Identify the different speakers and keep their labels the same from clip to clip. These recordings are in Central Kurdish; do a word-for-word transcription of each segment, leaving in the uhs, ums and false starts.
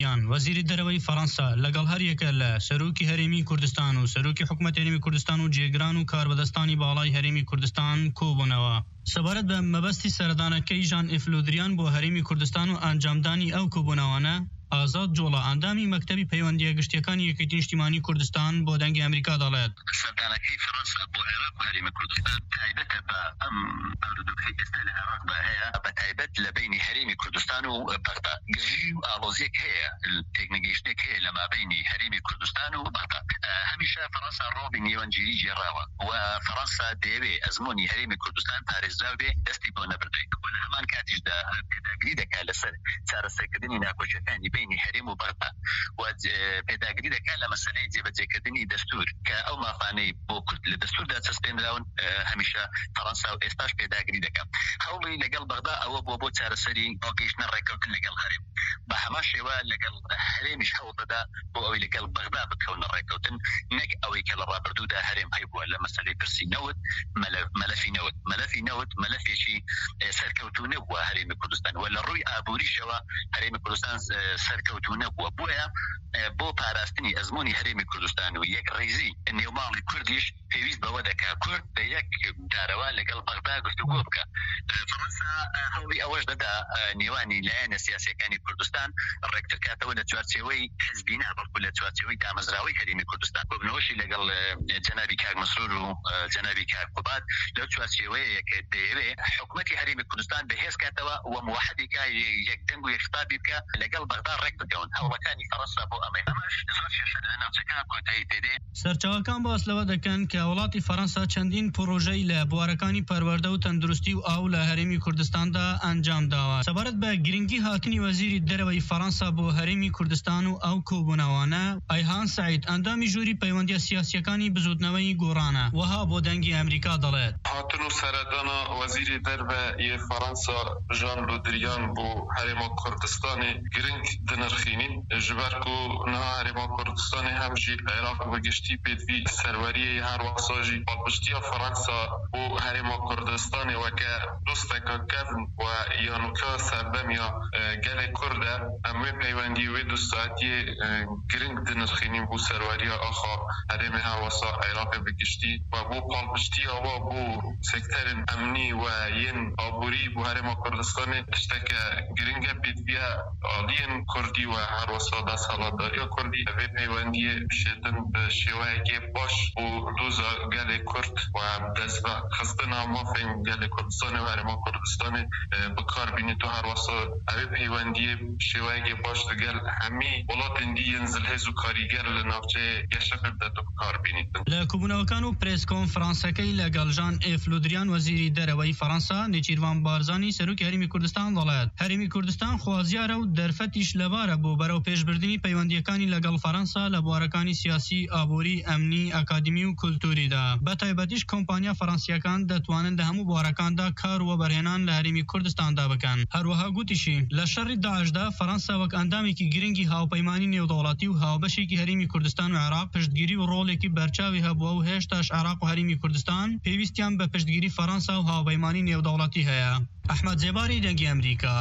Speaker 1: یان وزیر دروی فرانسا لەگەڵ هەر یەکە لە سەرۆکی هەرێمی کوردستان و سەرۆکی حکوومەت هەرێمی کوردستان و جێگران و کاربەدەستانی باڵای هەرێمی کوردستان کۆبوونەوە. سەبارەت بە مەبەستی سەردانەکەی ژان ئێفلودریان بۆ هەرێمی کوردستان و ئەنجامدانی ئەو کۆبوونەوانە، ئازاد جۆڵە ئەندامی مەکتەبی پەیوەندیە گشتیەکانی یەکێتی نیشتیمانی کوردستان بۆ دەنگی ئەمریکا دەڵێت
Speaker 2: سەردانەکەی فەرەنسا بۆ عێراق و هەرێمی کوردستان تایبەتە بە ئەم بارودۆخی ئێستا لە عێراقدا هەیە، بە تایبەت لە بینی هەرێمی کوردستان و بەغدا گژی و ئاڵۆزیەک هەیە، تێکنەگەیشتێک هەیە لە مابینی هەرێمی کوردستان و بەغدا. هەمیشە فەرەنسا ڕۆڵی نێوەنجیری جێڕاوە و فەرەنسا دەیەوێت ئەزمموی هەرێمی کوردستان پارێزراو بێ، دەستی بۆ نەبردێک و لە هەمان کاتیشدا پێداگیری دەکات لەسەر چارەسەرکردنی ناکۆچەکانی بینی هەرێم و بەغدا و پێداگیری دەکات لە مەسەلەی جێبەجێکردنی دەستور کە ئەو مافانەی بۆ کورد لە دەستوردا چەسپێنراون. هەمیشە فەرەنسا و ئێستاش پێداگیری دەکات. هەوڵی لەگەڵ بەغدا ئەوە بۆ بۆ چارەسەری بۆ گەیشتنە ڕێکەوتن لەگەڵ هەرێم، بە هەمان شێوە لەگەڵ هەرێمیش هەوڵ دەدا بۆ ئەوەی لەگەڵ بەغدا بکەونە ڕێکەوتن، نەک ئەوەی کە لە ڕابردوودا هەرێم هەیبووە لە مەسەلەی پرسی نەوت مەلەفی نەوت مەلەفی نەوت مەلەفێکی سەرکەوتوونە بووە هەرێمی کوردستان و لە ڕووی ئابووریشەوە هەرێمی کوردستان سەرکەوتوونە بووە. بۆیە بۆ پاراستنی ئەزمموی هەرێمی کوردستان و یەک ڕێزی نێوماڵی کوردیش پێویست بەوە دەکات کورد بە یەک دارەوە لەگەڵ بەغدا گفتوگۆ بکە. فەرەنسا هەوڵی ئەوەش دەدا نێوانی لایەنە سیاسیەکانی کوردستان ڕێکترکاتەوە لە چوارچێوەی حزبی نابڵکو لە چوارچێوەی دامەزراوەی هەرێمی کوردستان، بۆبنەوەشی لەگەڵ جەنابی کاک مەسرور و جەنابی کاک قوبات لەو چوارچێوەیە کە دەیەوێت حکوومەتی هەرێمی کوردستان بەهێز کاتەوە و موحدێکا یەک دەنگ و یەک خطابی بکە لەگەڵ بەغدا ڕێک بکەون. هەوڵەکانی فەرەنسا بۆ ئەمەی ئەمەش زۆر کێشە لە ناوچەکان کۆتایی تێدێ.
Speaker 1: سەرچاوەکان باس لەوە دەکەن کە وڵاتی فەرەنسا چەندین پرۆژەی لە بوارەکانی پەروەردە و تەندروستی و ئاو لە هەرێمی کوردستاندا ئەنجام داوە. سەبارەت بە گرنگی هاتنی وەزیری دەرەوەی فەرەنسا بۆ هەرێمی کوردستان و ئەو کۆبوونەوانە، ئەیهان سەعید ئەندامی ژووری پەیوەندیە سیاسیەکانی بزودنەوەی گۆڕانە وەها بۆ دەنگی ئەمریکا دەڵێت
Speaker 3: هاتن و سەردانا وەزیری دەربەیە فەرەنسا ژان لودریان بۆ هەرێما کوردستانی گرنگ دنرخینین ژبەر و نها هەرێما کوردستانی هەمژی عێراق وەگشتی پێدوی سەروەریەی هەروەساژی پاڵپشتیە فەرەنسا بۆ هەرێما کوردستانی وەکە دۆستێکە کەفن و یانوکە سەردەمیا گەلێ کوردە ئەمێ پەیوەندی وێ دوستاتی گرنگ دنرخینین بۆ سەروەریە ئاخا هەرێمی هەروەسا عێراق وەگشتی و بۆ پاڵپشتیەوە بۆ سێکتەرن ئەمنی و یەن ئابووری بۆ هەرێما کوردستانی تشتێکە گرنگە پێدویە ئاڵیەن کوردی و هەروەسا دەسەڵاتداریە کوردی ئەوێ پەیوەندیە بشێتن بە شێوەیەکی باش بۆ دۆزە گەلێ کورد و دەست بە خستنا مافین گەلێ کوردستانی و هەرێما کوردستانی بەکاربینێت و هەروەسا ئەوێ پەیوەندیە شێوەیەکی باش لەگەل هەمی وڵاتên دیەن زلهێز و کاریگەر لە ناوچەیە گەشە بدات و بەکاربینێتن.
Speaker 1: لە کۆبوونەوەکان و پرێس کۆنفرانسەکەی لەگەڵ ژان ئێفلودریان وەزیری دەرەوەی فەرەنسا، نێچیروان بارزانی سەرۆکی هەرێمی کوردستان دەڵێت هەرێمی کوردستان خوازیارە و دەرفەتیش لەبارە بۆ بەرەو پێشبردننی پەیوەندیەکانی لەگەڵ فەرەنسا لە بوارەکانی سیاسی، ئابووری، ئەمنی، ئەکادمی و کولتوریدا. بە تایبەتیش کۆمپانیا فەرەنسیەکان دەتوانن لە هەموو بوارەکاندا کار و بەرهێنان لە هەرێمی کوردستاندا بکەن. هەروەها گوتیشی لە شەڕی داعشدا فەرەنسا وەک ئەندامێکی گرنگی هاوپەیمانی نێودەوڵەتی و هاوبەشێکی هەرێمی کوردستان و عێراق پشتگیری و ڕۆڵێکی بەرچاوی هەبووە و هێشتاش عێراق و هەرێمی کوردستان پێویستیان بە پشتگیری فەرەنسا و هاوپەیمانی نێودەوڵەتی هەیە. ئەحمەد جێباری دەنگی ئەمریکا،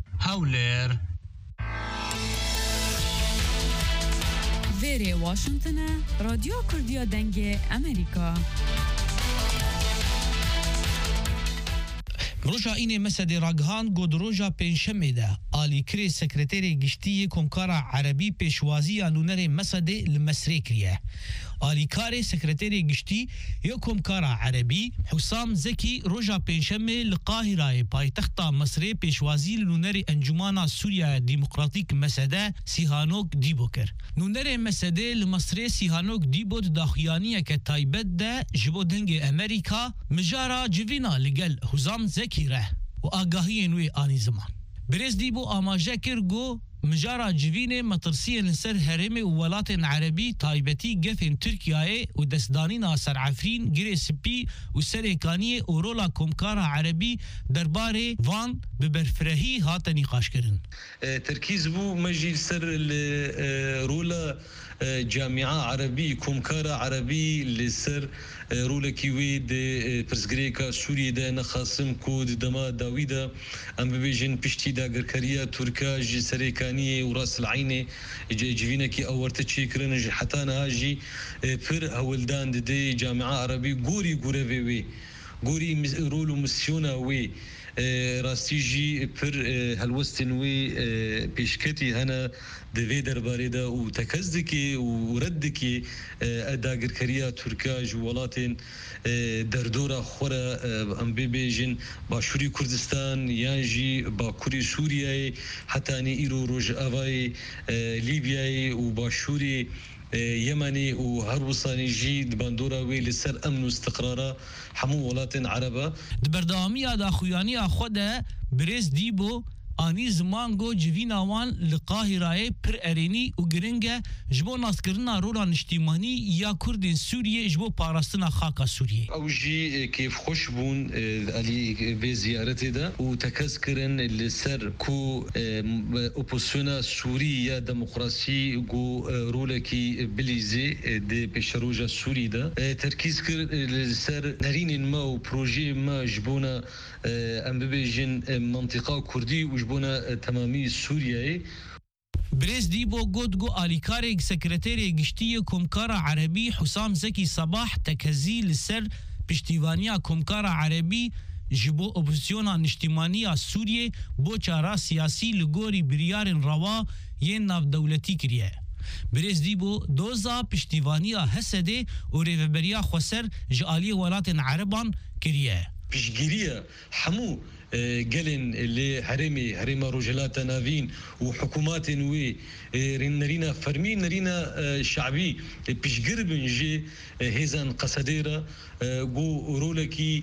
Speaker 1: هەولێر.
Speaker 4: وێرێ واشنگتنە رادیۆ کوردیە دەنگێ ئەمریکا.
Speaker 5: روژا اینê Mesedê ragihan got roja pênşemê de alîkirê sekreterê giştiyê Komkara Erebî pêşwaziya nûnerê Mesedê li Mesrê kiriye. Alîkarê sekreterê giştî ya Komkara Erebî Husam Zekî roja pênşemê li Qahirayê paytexta Mesrê pêşwazî li nûnerê Encumana Sûriya Demokratîk Mesede Sîhanok Dîbo kir. Nûnerê Mesedê li Mesrê Sîhanok Dîbo di daxuyaniyeke taybet de ji bo dengê Amerîka mijara civîna li gel Husam Zekî re û agahiyên wê anî ziman. Birêz Dîbo amaje kir got mijara civînê metirsiyên li ser herêmê û welatên Erebî taybetî gefên Tirkiyeyê û destdanîna Serefrîn, girê spî û serêkaniyê û rola Komkara Erebî derbarê van bi berfirehî hate nîqaşkirin.
Speaker 6: تركيز بو مجي سر رولا جامعة عربي كومكارا عربي لسر رولكي ويد برزغريكا سوريا دا نخاسم كود دما داويدا ام بيجن بشتي دا غركريا تركا جي سريكانيه وراس العينه جيفينا كي اورت تشيكرن حتى ناجي بر هولدان دي جامعة عربي غوري غوري غوري رولو مسيونا وي راستيجي بر هالوستن وي بيشكتي هنا دوی درباره دا و تکزدکی و ردکی اداگر کریا ترکاج ولاتن دردورا خورا ام بیجن باشوری کردستان یانجی باکوری سوریه حتی نی ایرو روج اوای لیبیای و باشوری يمني وهروساني جي باندورا وي لسر امن واستقرار حمو ولاتن عربه
Speaker 5: دبردامي دا خوياني اخوده بريز ديبو آنی زمان گو جوینا وان لقاهرای پر ارینی و گرنگه جبو ناسکرنا رولا نشتیمانی یا کردین سوریه جبو پاراستنا خاکا سوریه
Speaker 6: او جی کیف خوش بون علی به زیارتی دا و تکز کرن لسر کو اپوزیسیونا سوریه دموکراسی گو رولکی بلیزی ده پیشروجا سوری دا ترکیز کر لسر نرین ما و پروژه ما جبونا ام ببیجن منطقه کردی و جبونا تمامی سوریه
Speaker 5: بريز ديبو قد قو آليكاري سكرتيري قشتية كومكارا عربي حسام زكي صباح تكزي لسر بشتيوانيا كومكارا عربي جبو اوبوزيونا نشتيمانيا سوريا بو چارا سياسي لغوري بريار روا ين ناف دولتي كريه بريز ديبو دوزا بشتيوانيا هسده و ريفبريا خسر جالي ولاتن عربان كريه
Speaker 6: بشجيريا حمو قلن اللي هرمي هرمي رجلات نافين وحكومات وي نرينا فرمي نرينا شعبي بيشقرب نجي هيزان قصديرة جو رولكي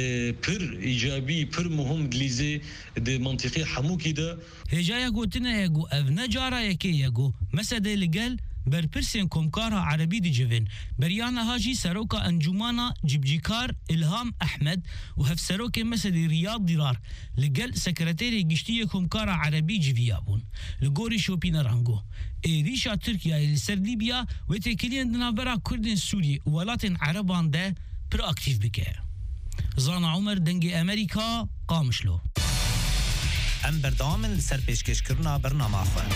Speaker 6: بر إيجابي بر مهم دليزي دي منطقي حمو كده
Speaker 5: هجايا قوتنا يقو أفنا جارا يكي يقو مسادة لقل برپرسین کومکارا عربی دی جوین بریانا هاجی سروکا انجمانا جبجیکار الهام احمد و هف سروک مسدی ریاض دیرار لگل سکرتیری گشتی کومکارا عربی جویابون لگوری شوپینا رانگو ایریشا ترکیا لسر لیبیا و تکلین دنابرا کردین سوری ولاتن عربان ده پر اکتیف بکه زانا عمر دنگ امریکا قامشلو
Speaker 7: ام بردامن لسر پیشکش کرنا برنامه خواه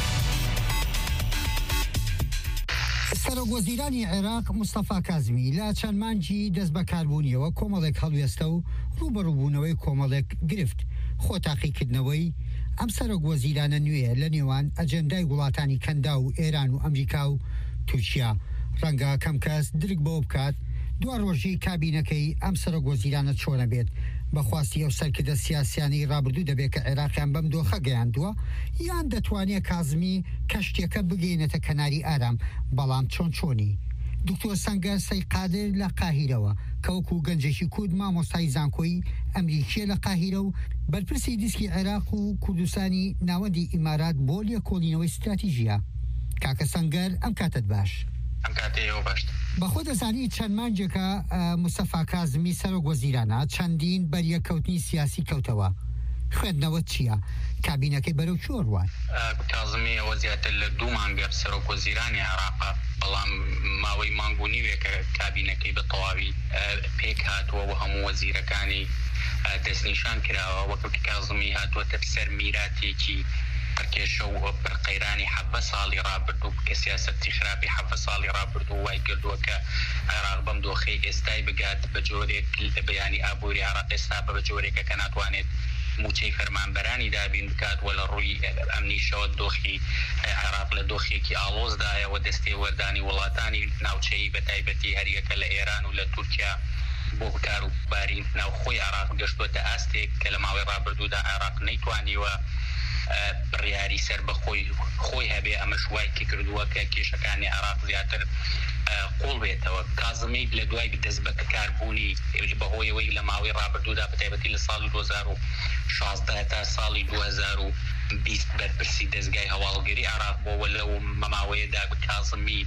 Speaker 8: سەرۆکوەزیرانی عێراق مستەفا کازمی لە چەند مانجی دەست بەکاربوونیەوە کۆمەڵێک هەڵوێستە و ڕوبەڕووبوونەوەی کۆمەڵێک گرفت خۆتاقیکردنەوەی ئەم سەرۆکوەزیرانە نوێیە لە نێوان ئەجەندای وڵاتانی کەندا و ئێران و ئەمریکا و تورکیا ڕەنگە کەم کەس درک بەوە بکات دوا ڕۆژی کابینەکەی ئەم سەرۆکوەزیرانە چۆنە بێت بەخواستی ئەو سەرکردە سیاسیانی ڕابردوو دەبێت کە عێراقیان بەم دۆخە گەیاندووە یان دەتوانێت کازمی کەشتێکە بگەینێتە کەناری ئارام بەڵام چۆن چۆنی دکتۆر سەنگەر سەیقادر لە قاهیرەوە کەوەکو گەنجێکی کورد مامۆستای زانکۆیی ئەمریکیە لە قاهیرە و بەرپرسی دیسکی عێراق و کوردستانی ناوەندی ئیمارات بۆ لێکۆڵینەوەی استراتیژیە کاکە سەنگەر ئەم کاتت باش
Speaker 9: ئەم کاتەیەوە باش
Speaker 8: بەخۆ دەزانی چەند مانجێکە مستەفا کازمی سەرۆکوەزیرانە چەندین بەریەکەوتنی سیاسی کەوتەوە خوێندنەوە چییە؟ کابینەکەی بەرەو چۆ ڕوان؟
Speaker 9: کازمی ئەوە زیاتر لە دوو مانگە سەرۆکوەزیرانی عێراقە بەڵام ماوەی مانگ و نیوێکە کابینەکەی بە تەواوی پێک هاتووە و هەموو وەزیرەکانی دەستنیشان کراوە وەکو کازمی هاتووەتە سەر میراتێکی پرکێشە و پرقەیرانی حەبە ساڵی ڕابردوو کە سیاسەتی خراپی حەبە ساڵی ڕابردوو وای کردووە کە عێراق بەم دۆخەی ئێستای بگات بە جۆرێک لە بەیانی ئابووری عێراق ئێستا بە جۆرێکە کە ناتوانێت موچەی فەرمانبەرانی دابین بکات وە لە ڕووی ئەمنیشەوە دۆخی عێراق لە دۆخێکی ئاڵۆزدایەوە دەستێ وەردانی وڵاتانی ناوچەیی بە تایبەتی هەریەکە لە ئێران و لە تورکیا بۆ بکار و باری ناوخۆی عێراق گەشتووەتە ئاستێک کە لە ماوەی ڕابردوودا عێراق نەیتوانیوە بڕیاری سەر بە خۆی خۆی هەبێ ئەمەش وای کردووە کە کێشەکانی عێراق زیاتر قوڵ بێتەوە کازمی لە دوای دەست بەکاربوونی بەهۆیەوەی لە ماوەی ڕابردوودا بەتایبەتی لە ساڵی دوو هەزار و شازدە تا ساڵی دوو هەزار و بیست بەرپرسی دەستگای هەواڵگەری عێراق بۆەوە لەو مەماوەیەدا کازمی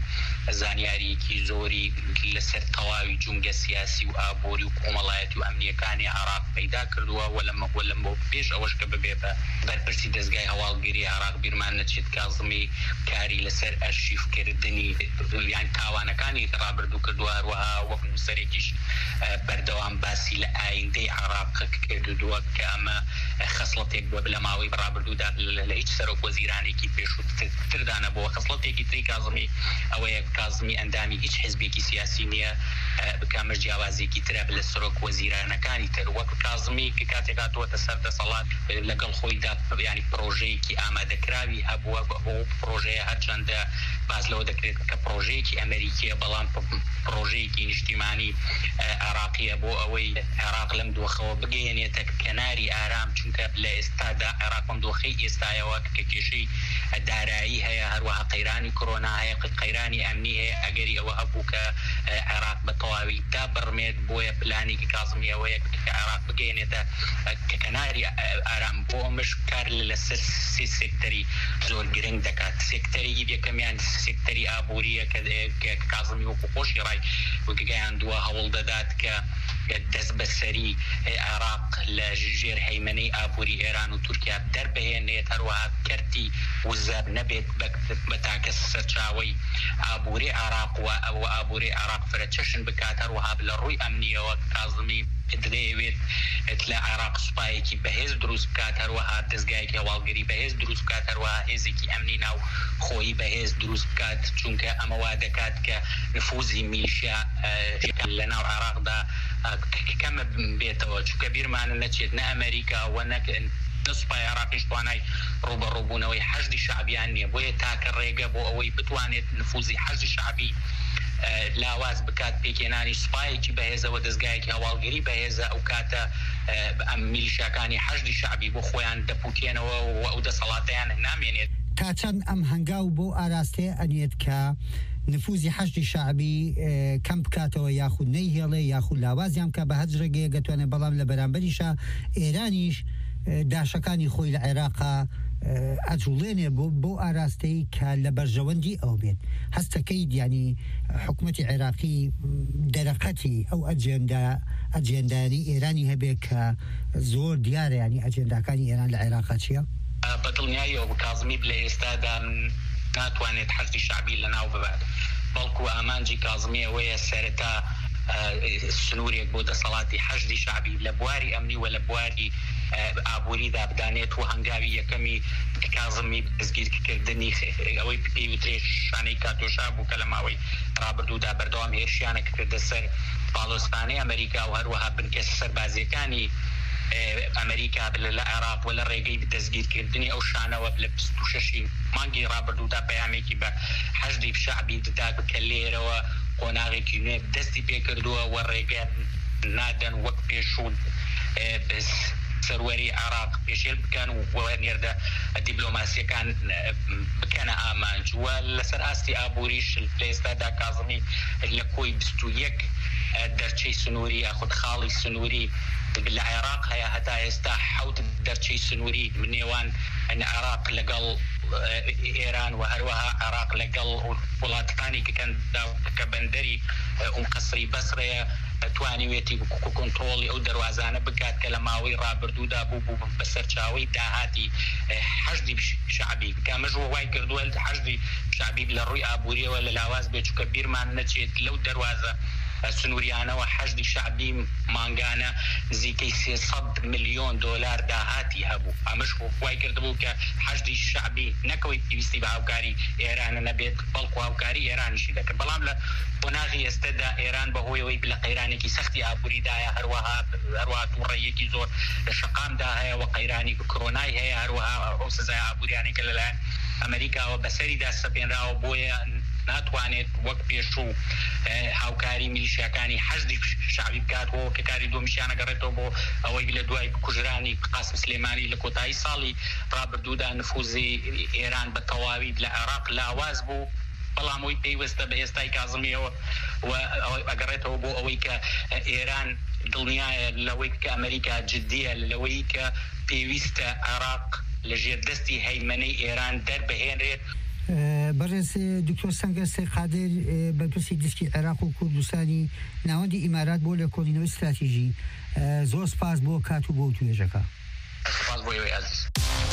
Speaker 9: زانیاریکی زۆری لەسەر تەواوی جونگە سیاسی و ئابووری و کۆمەڵایەتی و ئەمنیەکانی عێراق پەیدا کردووە وە لەم بۆ پێش ئەوەش کە ببێ بە بەرپرسی دەستگای هەواڵگیری عێراق بیرمان نەچێت کاظمی کاری لەسەر ئەرشیفکردنی یان تاوانەکانی ڕابردوو کردووە هەروەها وەک نووسەرێکیش بەردەوام باسی لە ئایندەی عێراق کردووە کە ئەمە خەسڵەتێک بووە لە ماوەی ڕابردوودا لە هیچ سەرۆک وەزیرانێکی پێشووتردانە بۆ خەسڵەتێکی تری کاظمی ئەوەیە کاظمی ئەندامی هیچ حزبێکی سیاسی نییە بکامەش جیاوازێکی ترە لە سەرۆک وەزیرانەکانی تر وەک کاظمی کە کاتێک هاتووەتە سەر دەسەڵات لەگەڵ خۆیدا ینی پرۆژەیەکی ئامادەکراوی هەبووە بۆ پرۆژەیە هەرچەندە باز لەوە دەکرێت کە پرۆژەیەکی ئەمریکیە بەڵام پرۆژەیەکی نیشتیمانی عێراقیە بۆ ئەوەی عێراق لەم دۆخەوە بگەیەنێتە کەناری ئارام چونکە لە ئێستادا عێراقم دۆخەی ئێستایەوە کە کێشەی دارایی هەیە هەروەها قەیرانی کۆرۆنا هەیە قەیرانی ئەمنی هەیە ئەگەری ئەوە هەبوو کە عێراق بە تەواوی دابڕمێت بۆیە پلانێکی کاظمی ئەوەیە کە عێراق بگەیەنێتە کە کەناری ئارام بۆ ئەمەش کار لەسەر سێ سێکتەری زۆر گرنگ دەکات سێکتەری یەکەمیان سێکتەری ئابووریە کە کاظمی وەکو خۆشی ڕای وەگەیاندووە هەوڵ دەدات کە دەست بەسەری عێراق لە ژێر هەیمەنەی ئابووری ئێران و تورکیا دەربهێنێت هەروەها کەرتی وزەر نەبێت بە تاکە سەرچاوەی ئابووری عێراق و ئەوە ئابووری عێراق فرەچەشن بکات هەروەها لە ڕووی ئەمنیەوە کاظمی دەیەوێت لە عێراق سوپایەکی بەهێز دروست بکات هەروەها دەستگایەکی هەواڵگەری بەهێز دروست بکات هەروەها هێزێکی ئەمنی ناو خۆی بەهێز دروست بکات چونکە ئەمە وا دەکات کە نفوزی میلیشیا لە ناو عێراقدا کەمە بێتەوە چونکە بیرمانە نەچێت نە ئەمریکا و نەک نسپای عراقیش توانای ڕوبەڕووبوونەوەی حەشدی شعبیان نییە بۆیە تاکە ڕێگە بۆ ئەوەی بتوانێت نفوزی حەشدی شعبی لاواز بکات پێکێنانی سوپایەکی بەهێزەوە دەستگایەکی هەواڵگەری بەهێزە ئەو کاتە ئەم میلیشیاکانی حەشدی شعبی بۆ خۆیان دەپوتێنەوە و ئەو دەسەڵاتیان نامێنێت
Speaker 8: تا چەند ئەم هەنگاو بۆ ئاراستەیە ئەنێت کە نفوزی حەشدی شعبی کەم بکاتەوە یاخود نەیهێڵێ یاخود لاوازیان کە بە هەج ڕێگەیە گەتوانێت بەڵام لە بەرامبەریشە ئێرانیش داشەکانی خۆی لە عێراقا ئەجوڵێنێ بۆ بۆ ئاراستەی کە لە بەرژەوەندی ئەو بێت هەستەکەی دیانی حکوومەتی عێراقی دەرەقەتی ئەو ئەجێندا ئەجێندانی ئێرانی هەبێت کە زۆر دیارە ینی ئەجێنداکانی ئێران لە عێراقا چییە؟
Speaker 9: بەدڵنیاییەوە کاظمی لە ئێستادا ناتوانێت حەشدی شعبی لەناو ببات بەڵکو ئامانجی کاظمی ئەوەیە سەرەتا سنوورێک بۆ دەسەڵاتی حەشدی شعبی لە بواری ئەمنی و لە بواری ئابووریدا بدانێت و هەنگاوی یەکەمی کاظمی دەستگیرکردنی ئەوەی پێوترێت شانەی کاتۆشا بوو کە لە ماوەی ڕابردوودا بەردەوام هێرشیانە کردە سەر باڵۆستانەی ئەمریکا و هەروەها بنکە سەربازیەکانی ئەمریکا لە عێراق و لە ڕێگەی دەستگیرکردنی ئەو شانەوە لە بیست و شەشی مانگی ڕابردوودا پەیامێکی بە حەشدی شعبی دەدا کە لێرەوە قۆناغێکی نوێ دەستی پێکردووە و ڕێگە نادەن وەک پێشوون سەروەری عێراق پێشێل بکەن و وەنێردە دیبلۆماسیەکان بکەنە ئامانج وە لەسەر ئاستی ئابووریش لە ئێستادا کاظمی لە کۆی بیست و یەک دەرچەی سنووری یاخود خاڵی سنووری لە عێراق هەیە هەتا ئێستا حەوت دەرچەی سنووری نێوان عێراق لەگەڵ ئێران و هەروەها عێراق لەگەڵ وڵاتەکانی کە بەندەری ئەم قەسری بەسڕەیە توانیوێتی کۆنتڕۆڵی ئەو دەواازانە بکات کە لە ماوەی ڕابردوودا بوو بوو بەسەر چاوەی داهاتی حەشدی شعبی کامەژ وای کردووە حەشدی شعبی لە ڕووی ئابووریەوە لە لاواز بێت چونکە بیرمان نەچێت لەو دەواازە سنووریانەوە حەشدی شعبی مانگانە نزیکەی سێسەد ملیۆن دۆلار داهاتی هەبوو ئەمەش وای کردبوو کە حەشدی شعبی نەکەوەی پێویستی بە هاوکاری ئێرانە نەبێت بەڵکو هاوکاری ئێرانیشی دەکرد بەڵام لە قۆناغی ئێستادا ئێران بەهۆیەوەی لە قەیرانێکی سەختی ئابووریدایە هەروەها هەروەها تووڕێیەکی زۆر لە شەقامدا هەیە و قەیرانی کۆرۆنای هەیە هەروەها ئەو سزای ئابووریانێک لەلایەن ئەمریکاوە بەسەریدا سەپێنراوە بۆیە ناتوانێت وەک پێشوو هاوکاری میلیشیاکانی حەشدی شعبی بکاتەوە کە کاری دۆمیشیانە گەڕێتەوە بۆ ئەوەی لە دوای کوژرانی قاسم سلێمانی لە کۆتایی ساڵی ڕابردوودا نفوزی ئێران بە تەواوی لە عێراق لاواز بوو بەڵام ئەوی پێیوەستە بە ئێستای کاظمیەوە و ئەگەڕێتەوە بۆ ئەوەی کە ئێران دڵنیایە لەوەی کە ئەمریکا جددیە لەوەی کە پێویستە عێراق لە ژێر دەستی هەیمەنەی ئێران دەربهێنرێت
Speaker 8: بەڕێز دکتۆر سەنگەستێ قادر بەرپرسی دیسکی عێراق و کوردستانی ناوەندی ئیمارات بۆ لە کۆڵینەوەی استراتیژی زۆر سپاس بۆ کات و بۆ توێژەکە.
Speaker 9: سپاس بۆ ئێوەی عەزیز.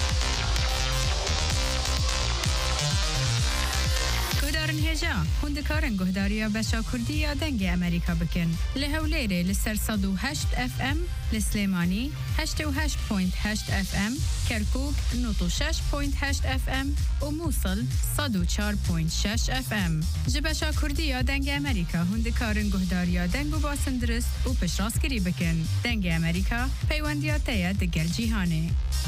Speaker 4: گۆدارن هێژا هوندکارن گۆهداریە بەشا کوردی یا دەنگی ئەمریکا بکەن لە هەولێرێ لەسەر سەد و هەشت ئەف ئەم لە سلێمانی هەشتە و هەشت پۆینت هەشت ئەف ئەم کەرکووک نۆت و شەش پۆینت هەشت ئەف ئەم و مووسڵ سەد و چوار پۆینت شەش ئەف ئەم ji بەشا کوردی یا دەنگی ئەمریکا هوندکارن گۆهداریە دەنگ و باسن درست و پشتڕاستکردی بکەن دەنگی ئەمریکا پەیوەندیاتەیە دەگەل جیهانێ.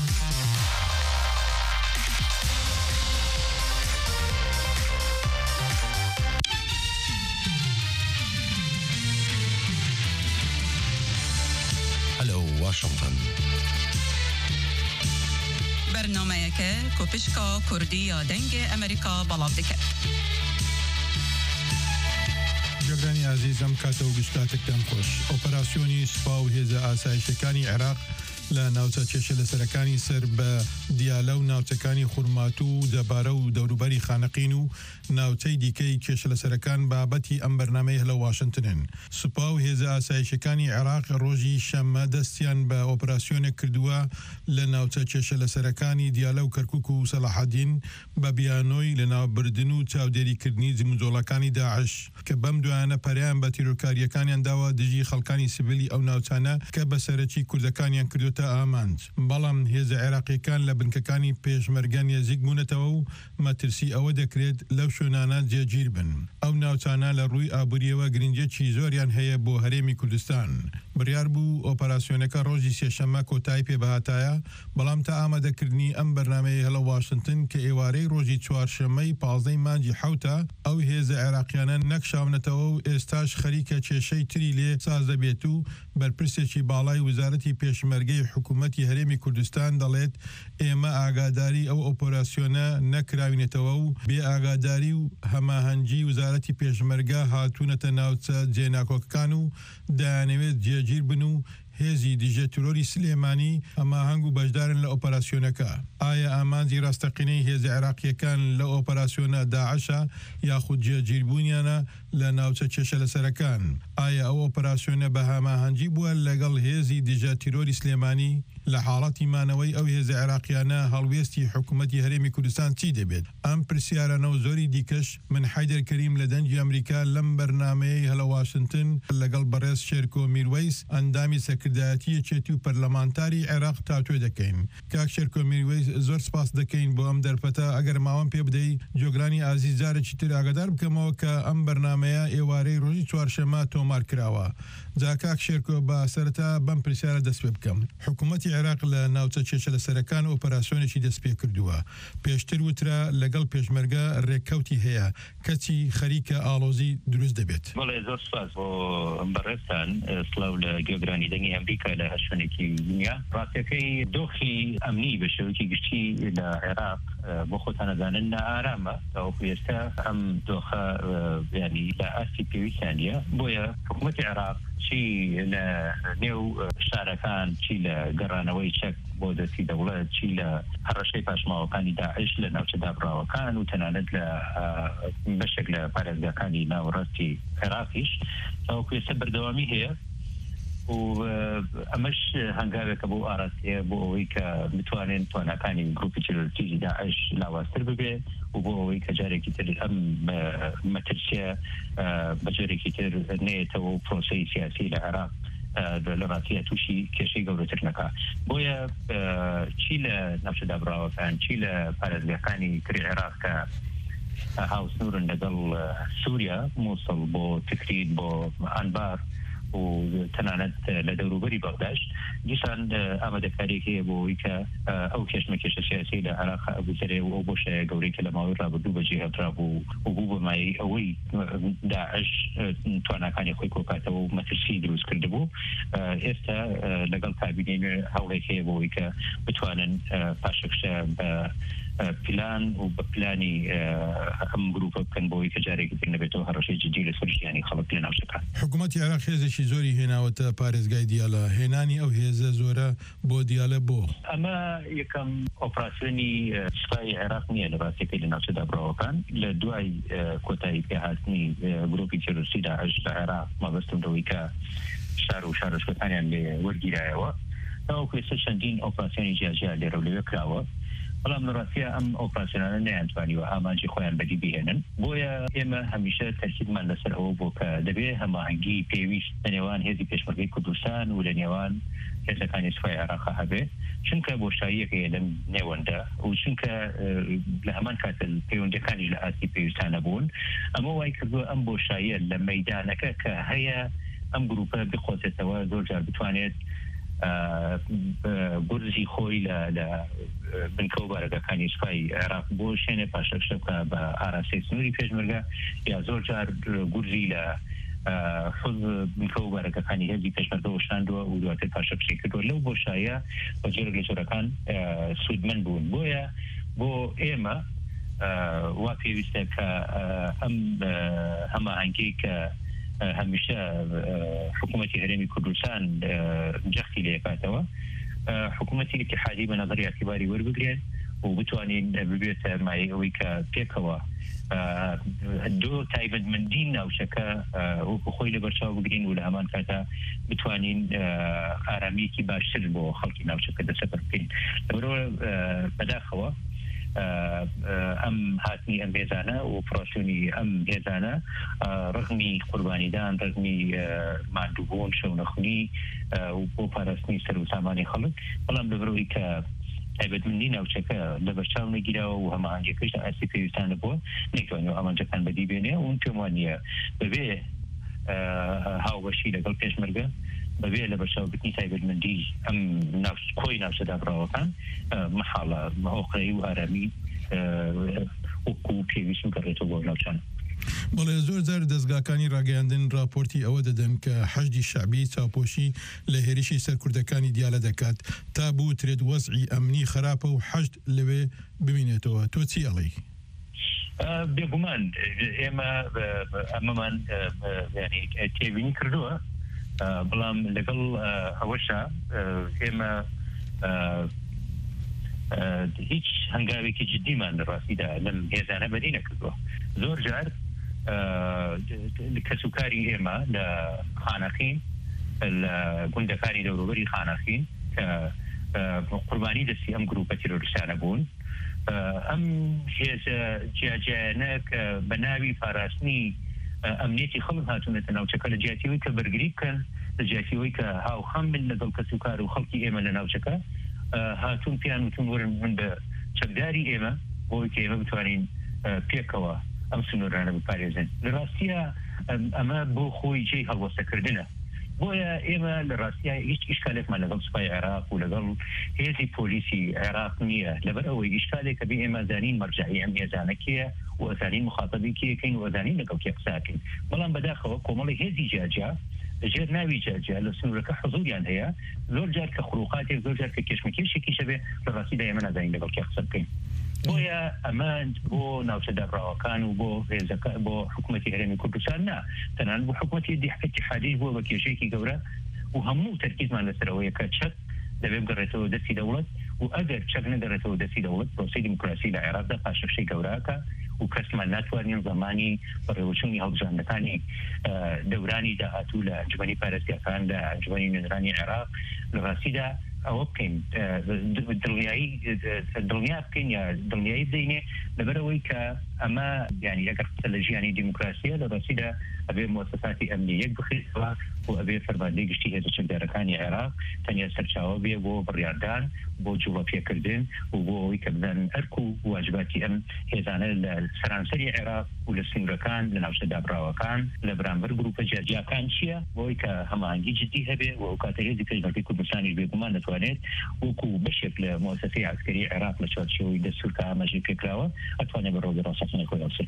Speaker 10: واشنطن
Speaker 11: برنامه که کوپشکا کردی یا دنگ امریکا بلاف دکه
Speaker 12: جگرانی عزیزم کاتا و گشتاتکتان خوش اپراسیونی سپا و هێزە ئاسایشتەکانی عێراق لە ناوچە چێشە لەسەرەکانی سەر بە دیالە و ناوچەکانی خورمات و دەبارە و دەوروبەری خانەقین و ناوچەی دیکەی کێشە لەسەرەکان بابەتی ئەم بەرنامەی لە واشنگتنن. سوپا و هێزە ئاسایشەکانی عێراق ڕۆژی شەممە دەستیان بە ئۆپراسیۆنێک کردووە لە ناوچە کێشە لەسەرەکانی دیالە و کەرکووک و سەلاحەدین بە بیانۆی لە ناوبردن و چاودێریکردنی جمودۆڵەکانی داعش کە بەم دوایانە پەریان بە تیرۆکاریەکانیان داوە دژی خەڵکانی سیڤیلی ئەو ناوچانە کە بەسەرەکی کوردەکانیان کردوتە ئامانج. بەڵام هێزە عێراقیەکان لە بنکەکانی پێشمەرگە نێزیک بوونەتەوە و مەترسی ئەوە دەکرێت لەو شوێنانە جێگیر بن. ئەو ناوچانە لە ڕووی ئابووریەوە گرنگێکی زۆریان هەیە بۆ هەرێمی کوردستان. بڕیار بوو ئۆپەراسیۆنەکە ڕۆژی سێشەممە کۆتایی پێبهاتایە بەڵام تا ئامادەکردنی ئەم بەرنامەیە هەڵە واشنگتن کە ئێوارەی ڕۆژی چوارشەممەی پازدەی مانجی حوتە ئەو هێزە عێراقیانە نەکشاونەتەوە و ئێستاش خەریکە کێشەی تری لێ ساز دەبێت و بەرپرسێکی باڵای وزارەتی پێشمەرگەی حکوومەتی هەرێمی کوردستان دەڵێت ئێمە ئاگاداری ئەو ئۆپۆراسیۆنە نەکراوینێتەوە و بێ ئاگاداری و هەماهەنگی وزارەتی پێشمەرگە هاتوونەتە ناوچە جێناکۆکەکان و دایانەوێت جێگیر بن و هێزی دیژە ترۆری سلێمانی هەماهەنگ و بەشدارن لە ئۆپەراسیۆنەکە. ئایا ئامانجی ڕاستەقینەی هێزە عێراقیەکان لە ئۆپەراسیۆنە داعشە یاخود جێگیربوونیانە لە ناوچە کێشە لەسەرەکان؟ ئایا ئەو ئۆپەراسیۆنە بە هەماهەنگی بووە لەگەڵ هێزی دیژە تیرۆری سلێمانی؟ لە حاڵەتی مانەوەی ئەو هێزە عێراقیانە هەڵوێستی حکوومەتی هەرێمی کوردستان چی دەبێت؟ ئەم پرسیارانە و زۆری دیکەش من حیدەر کەریم لە دەنگی ئەمریکا لەم بەرنامەیەی هەلە واشنگتن لەگەڵ بەڕێز شێرکۆ میروەیس ئەندامی سەرکردایەتی یەکێتی و پەرلەمانتاری عێراق تاتوێ دەکەین. کاک شێرکۆ میروەیس زۆر سپاس دەکەین بۆ ئەم دەرفەتە. ئەگەر ماوەم پێ بدەی جۆگرانی ئازیز جارێکی تر ئاگادار بکەمەوە کە ئەم بەرنامەیە ئێوارەی ڕۆژی چوارشەممە تۆمار کراوە. جا کاک شێرکۆ بە سەرەتا بەم پرسیارە دەست پێ بکەم. حکوومەتی عێراق لە ناوچە کێشە لەسەرەکان ئۆپەراسیۆنێکی دەست پێ کردووە. پێشتر وترا لەگەڵ پێشمەرگە ڕێککەوتی هەیە کەچی خەریکە ئاڵۆزی دروست دەبێت.
Speaker 13: بەڵێ زۆر سپاس بۆ بەڕێستان سڵاو لە گوێگرانی دەنگی ئەمریکا لە هەر شوێنێکی دنیا. ڕاستیەکەی دۆخی ئەمنی بە شێوەیەکی گشتی لە عێراق بۆ خۆتانەدانن نائارامە تاوەکو ئێستا ئەم دۆخە ینی لە ئاستی پێویستیانە بۆیە حکوومەتی عێراق چی لە نێو شارەکان چی لە گەڕانەوەی چەک بۆ دەستی دەوڵەت چی لە هەڕەشەی پاشماوەکانی داعش لە ناوچە دابڕاوەکان و تەنانەت لە بەشێک لە پارێزگاکانی ناوەڕاستی عێراقیش تاوەکو ئێستا بەردەوامی هەیە و ئەمەش هەنگاوێکە بۆ ئاراستەیە بۆ ئەوەی کە بتوانێن توانەکانی گروپی تیرۆریستی داعش لاوازتر ببێ و بۆ ئەوەی کە جارێکی تر ئەم مەترسیە بە جۆرێکی تر نێتەوە و پرۆسەی سیاسی لە عێراق لە ڕاستیە تووشی کێشەی گەورەتر نەکا. بۆیە چی لە ناوچە دابڕاوەکان چی لە پارێزگاکانی تری عێراق کە هاوسنورن لەگەڵ سووریا مووسڵ بۆ تکرین بۆ ئەنبار و تەنانەت لە دەوروبەری بەغداد دیسان ئامادەکاریەک هەیە بۆ ئەوەی کە ئەو کێشمە کێشە سیاسی لە عێراق بگوترێ و ئەو بۆشایە گەورەی کە لە ماوەی ڕابردوو بەجێ هەڵدرا بوو و بوو بە مایەی ئەوەی داعش تواناکانی خۆی کۆکاتەوە و مەترسی دروست کردبوو. ئێستا لەگەڵ کابینەی هەوڵێک هەیە بۆ ئەوەی کە بتوانن پاشەکشە بە پلان و بپلانی ئەم گروپە بکەن بۆی کە جارێکی تر نەبێتەوە هەڕەشەی جدی لەسەر ژیانی خەڵک لە ناوچەکان.
Speaker 12: حکوومەتی عێراق هێزێکی زۆری هێناوەتە پارێزگای دیالە، هێنانی ئەو هێزە زۆرە بۆ دیالە بۆ
Speaker 13: ئەمە یەکەم ئۆپراسیۆنی سوپای عێراق نییە لە ڕاستیەکەی لە ناوچەدا بڕەوەکان لە دوای کۆتایی پێهاتنی گرۆپی تێرۆریستی داعش لە عێراق مەبەستمەوەی کە شار و شارۆچکەکانیان لێ وەرگیرایەوە ئەو کوێسە چەندین ئۆپراسیۆنی جیاجیا لێرە و لەوێ کراوە، بەڵام لە ڕاستیە ئەم ئۆپراسیۆنانە نەیانتوانیوە ئامانجی خۆیان بەدی بهێنن. بۆیە ئێمە هەمیشە تەرکیزمان لەسەر ئەوە بۆ کە دەبێت هەماهەنگی پێویست لە نێوان هێزی پێشمەرگەی کوردستان و لە نێوان هێزەکانی سوپای عێراق هەبێ، چونکە بۆشاییەکەیە لەم نێوەندە و چونکە لە هەمان کاتە پەیوەندیەکانیش لە ئاستی پێویستانە بوون. ئەمە وای کردووە ئەم بۆشاییە لە مەیدانەکە کە هەیە ئەم گروپە بخۆتێتەوە زۆر جار بتوانێت گورزی خۆی لە بنکە و بارەکەکانی سوپای عێراق بۆ شوێنێ پاشەکشە بکە بە ئاراستەی سنووری پێشمەرگە یا زۆر جار گورزی لە حوز بنکە و بارەکەکانی هێزی پێشمەرگە وشاندووە و دواتر پاشەکشەی کردووە. لەو بۆشایە بە جۆرێک لە جۆرەکان سوودمەند بوون. بۆیە بۆ ئێمە وا پێویستە کە ئەم هەماهەنگی کە هەمیشە حکوومەتی هەرێمی کوردستان جەختی لێ کاتەوە حکوومەتی اتحادی بە نەظەری اعتیباری وەربگرێت و بتوانین ببێتە مایە ئەوەی کە پێکەوە دۆ تایبەتمەندی ناوچەکە وەکو خۆی لە بەرچاو بگرین و لە هەمان کاتە بتوانین ئارامیەکی باشتر بۆ خەڵکی ناوچەکە دەسەبەر بکەین. لەبەرەوە بەداخەوە ئەم هاتنی ئەم هێزانە و ئۆپراسیۆنی ئەم هێزانە ڕغمی قوربانیدان، ڕغمی ماندووبوون، شەونەخونی و بۆ پاراستنی سەر و سامانی خەڵک، بەڵام لەبەرەوەی کە تایبەتمەندی ناوچەکە لە بەرچاو نەگیراوە و هەماهەنگیەکەش لە ئاستی پێویستانە بووە نەیتوانێت ئامانجەکان بەدی بێنێ و پێم وانە بەبێ هاوبەشی لەگەڵ پێشمەرگە بەبێ لە بەرچاوبردنی تایبەتمەندی ئەم کۆی ناوچەدا بڕاوەکان مەحاڵە هۆقرەی و ئارامی وەکو پێویست بگەڕێتەوە بۆ ناوچان.
Speaker 12: بەڵێ زۆر جار دەستگاکانی ڕاگەیاندن راپۆرتی ئەوە دەدەن کە حەشدی شەعبی چاوپۆشی لە هێرشی سەرکوردەکانی دیالە دەکات تا بوترێت وەزعی ئەمنی خراپە و حەشد لەوێ ببینێتەوە. تۆ چی ئەڵێی؟
Speaker 13: بێگومان ئێمە ئەمەمان تێبینی کردووە، بەڵام لەگەڵ ئەوەشە ئێمە هیچ هەنگاوێکی جدیمان لە ڕاستیدا لەم هێزانە بەدی نەکردووە. زۆر جار کەسوکاری ئێمە لە خانەخین لە گوندەکانی دەوروبەری خانەخین کە قوربانی دەستی ئەم گروپە تیرۆریستانە بوون، ئەم هێزە جیاجیانە کە بە ناوی پاراستنی ئەمنیەتی خەڵک هاتوونەتە ناوچەکە لە جیاتیەوەی کە بەرگری بکەن، لە جیاتیەوەی کە هاوخەم بن لەگەڵ کەسوکار و خەڵکی ئێمە لە ناوچەکە هاتوون پیان وتون وەرن من بە چەکداری ئێمە بۆی کە ئێمە بتوانین پێکەوە ئەم سنوورانە بپارێزن. لە ڕاستیە ئەمە بۆ خۆی جێی هەڵوەستەکردنە. بۆیە ئێمە لە ڕاستیە هیچ ئیشکالێکمان لەگەڵ سوپای عێراق و لەگەڵ هێزی پۆلیسی عێراق نییە، لەبەر ئەوەی ئیشکالێک کە بێ ئێمە زانین مەرجعی ئەم هێزانە کێیە و ئەزانین مخاطبی کێیەکەین و ئەزانین لەگەڵ کێ قساکەین. بەڵام بەداخەوە کۆمەڵی هێزی جیاجیا لەژێر ناوی جیاجیا لە سنوورەکە حضوریان هەیە، زۆر جار کە خروقاتێک زۆر جار کە کێشمەکێشێکی شەبێ لە ڕاستیدا ئێمە نازانین لەگەڵ کێ قسە بکەین. بۆیە ئەمان بۆ ناوچەداڕاوەکان و بۆ هێزەکە بۆ حکوومەتی هەرێمی کوردستان نا تەنانەت بۆ حکوومەتی اتحادی بۆ بە کێشەیەکی گەورە و هەموو تەرکیزمان لەسەرەوەیە کە چەک دەبێ بگەڕێتەوە دەستی دەوڵەت و ئەگەر چەک نەگەڕێتەوە دەستی دەوڵەت پرۆسەی دیموکراسی لە عێراقدا پاشەکشەی گەورەکە و کەسمان ناتوانین زمانی بەڕێوەچوونی هەڵبژاردنەکانی دەورانی داهاتوو لە ئەنجومەنی پارێزگاکان لە ئەنجومەنی نوێنەرانی عێراق لە ڕاستیدا ئەوە بکەین دڵنیایی دڵنیا بکەین یا دڵنیایی بدەینێ لەبەرەوەی کە ئەمە یعنی ئەگەر قسە لە ژیانی دیموکراسیە لە ڕاستیدا ئەبێ مؤسساتی ئەمنی یەک بخێتەوە و ئەبێ فەرماندەی گشتی هێزە چەکدارەکانی عێراق تەنیا سەرچاوە بێ بۆ بڕیاردان بۆ جوڵەپێکردن و بۆ ئەوەی کە بدەن ئەرک و واجباتی ئەم هێزانە لە سەرانسەری عێراق و لە سنوورەکان لە ناوچە دابڕاوەکان لە بەرامبەر گروپە جیاجیاکان چییە بۆی کە هەماهەنگی جدی هەبێ و ئەو کاتە هێزی پێشمەرگەی کوردستانی بێگومان دەتوانێت وەکو بەشێک لە مؤسسەی عسکەری عێراق لە چوارچێوەی دەستور کە ئاماژەی پێکراوە ئەتوانێت بە ڕۆژی ڕاستەقینە خۆی هەڵسێت.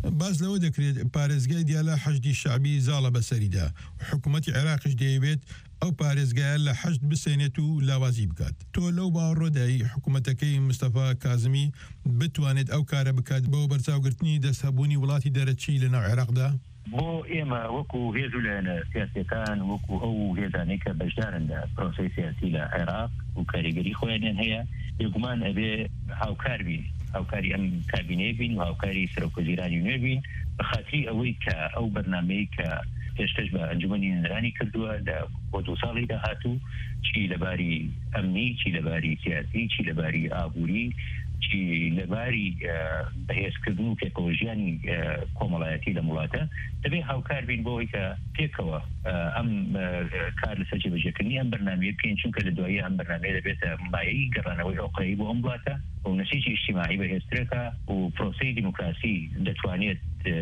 Speaker 12: باز لەوە دەکرێت پارێزگای دیالە حەشدی شعبی زاڵە بەسەریدا حکوومەتی عێراقیش دەیەوێت ئەو پارێزگایە لە حەشت بسێنێت و لاوازی بکات تۆ لەو باوەڕۆدایی حکوومەتەکەی مستەفا کازمی بتوانێت ئەو کارە بکات بەو بەرچاوگرتنی دەستهەبوونی وڵاتی دەرەچی لەناو عێراقدا
Speaker 13: بۆ ئێمە وەکو هێز و لایەنە سیاسیەکان وەکو ئەو هێزانەی کە بەشدارن لە پرۆسەی سیاسی لە عێراق و کاریگەری خۆیانیان هەیە بێگومان ئەبێ هاوکار بین هاوکاری ئەم کابینەیە بین و هاوکاری سەرۆکوەزیرانی نوێ بین بە خاطری ئەوەی کە ئەو بەرنامەی کە پێشکەش بە ئەنجومەنی نێرانی کردووە لە بۆ دو ساڵی داهاتوو چی لەباری ئەمنی چی لەباری سیاسی چی لەباری ئابووری چی لەباری بەهێزکردن و پێکەوەژیانی کۆمەڵایەتی لە وڵاتە دەبێ هاوکار بین بۆەوەی کە پێکەوە ئەم کار لەسەر جێبەجێکردنی ئەم بەرنامەیە بکەین چونکە لە دوایی ئەم بەرنامەیە دەبێتە مایەی گەڕانەوەی ئۆقەیی بۆ ئەم وڵاتە و نسیجی اجتماعی بەهێزترەکە و پرۆسەی دیموکراسی دەتوانێت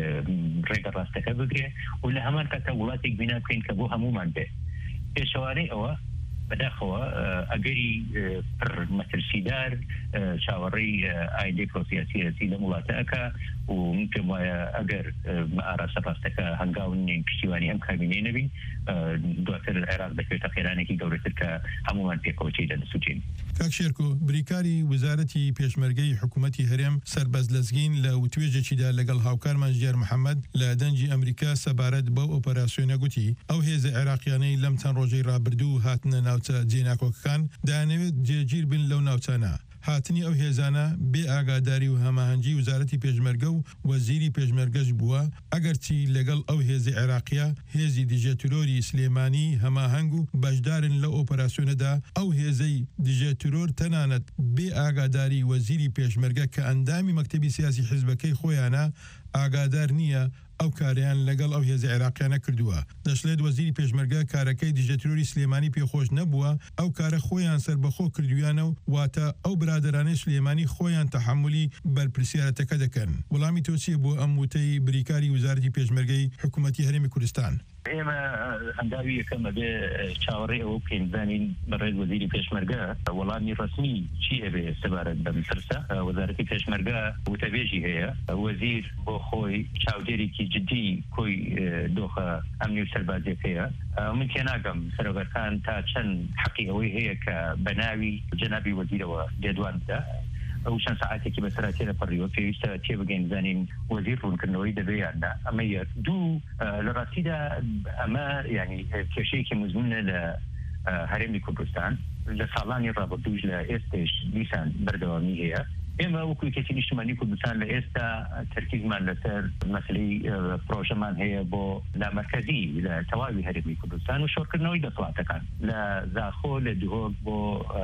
Speaker 13: ڕێگە ڕاستەکە بگرێ و لە هەمان کاتە وڵاتێک بینا بکەین کە بۆ هەمومان بێ پێشەوانەی ئەوە بەداخەوە ئەگەری پڕ مەترسیدار چاوەڕێی ئایدەی پرۆسیاسی لە وڵاتەکە و من پێم وایە ئەگەر ئاراستە ڕاستەکە هەنگاوی پشتیوانی ئەم کابینەی نەبین دواتر عێراق دەکرێتە خێرانێکی گەورەتر کە هەمومان پێکەوەچی دەدەسوچین.
Speaker 12: کاک شێرکۆ بریکاری وزارەتی پێشمەرگەی حکوومەتی هەرێم سەربەز لەزگین لە وتوێژێکیدا لەگەڵ هاوکارمان ژیار محەممەد لە دەنجی ئەمریکا سەبارەت بەو ئۆپەراسیۆنە گوتی ئەو هێزە عێراقیانەی لەم چەند ڕۆژەی ڕابردوو هاتنە ناوچە جێناکۆکەکان دەیانەوێت جێگیر بن لەو ناوچانە هاتنی ئەو هێزانە بێ ئاگاداری و هەماهەنگی وزارەتی پێشمەرگە و وەزیری پێشمەرگەش بووە ئەگەرچی لەگەڵ ئەو هێزی عێراقیە هێزی دیژەترۆری سلێمانی هەماهەنگ و بەشدارن لە ئۆپەراسیۆنەدا ئەو هێزەی دیژەترۆر تەنانەت بێ ئاگاداری وەزیری پێشمەرگە کە ئەندامی مەکتەبی سیاسی حیزبەکەی خۆیانە ئاگادار نییە ئەو کاریان لەگەڵ ئەو هێزی عێراقیانە کردووە دەشلێت وەزیری پێشمەرگە کارەکەی دیژەترۆری سلێمانی پێخۆش نەبووە ئەو کارە خۆیان سربەخۆ کردویانە و واتە ئەو برادرانەی سلێمانی خۆیان تەحملی بەرپرسیارەتەکە دەکەن وەڵامی تۆ چییە بۆ ئەم وتەی بریکاری وزارەتی پێشمەرگەی حکوومەتی هەرێمی کوردستان
Speaker 13: ئێمە هەنگاوی یەکەمە بێ چاوەڕێ ئەوە بکەین زانین بەڕێز وەزیری پێشمەرگە وەڵامی ڕسمی چی ئەبێ سەبارەت بەم پرسە وەزارەتی پێشمەرگە وتەبێژی هەیە وەزیر بۆ خۆی چاودێرێکی جدی کۆی دۆخە ئەمنی و سەربازیەکەیە من تێناگەم سەرۆگەکان تا چەند حەقی ئەوەی هەیە کە بە ناوی جەنابی وەزیرەوە لێدوان بدە ئەو چەند ساعاتێکی بەسەراتی لە پەڕیوە پێویستە تێبگەین بزانین وەزیر ڕوونکردنەوەی دەبێیاندا ئەمە یەک دوو لە ڕاستیدا ئەمە ینی کێشەیەکی مزمونە لە هەرێمی کوردستان لە ساڵانی ڕابردووش لە ئێستش دیسان بەردەوامی هەیە ئێمە وەکو کەسی نیشتمانی کوردستان لە ئێستا تەرکیزمان لەسەر مەسلەی پرۆژەمان هەیە بۆ لامەرکەزی لە تەواوی هەرێمی کوردستان و شۆڕکردنەوەی دەسەڵاتەکان لە زاخۆ لە دوهۆک بۆ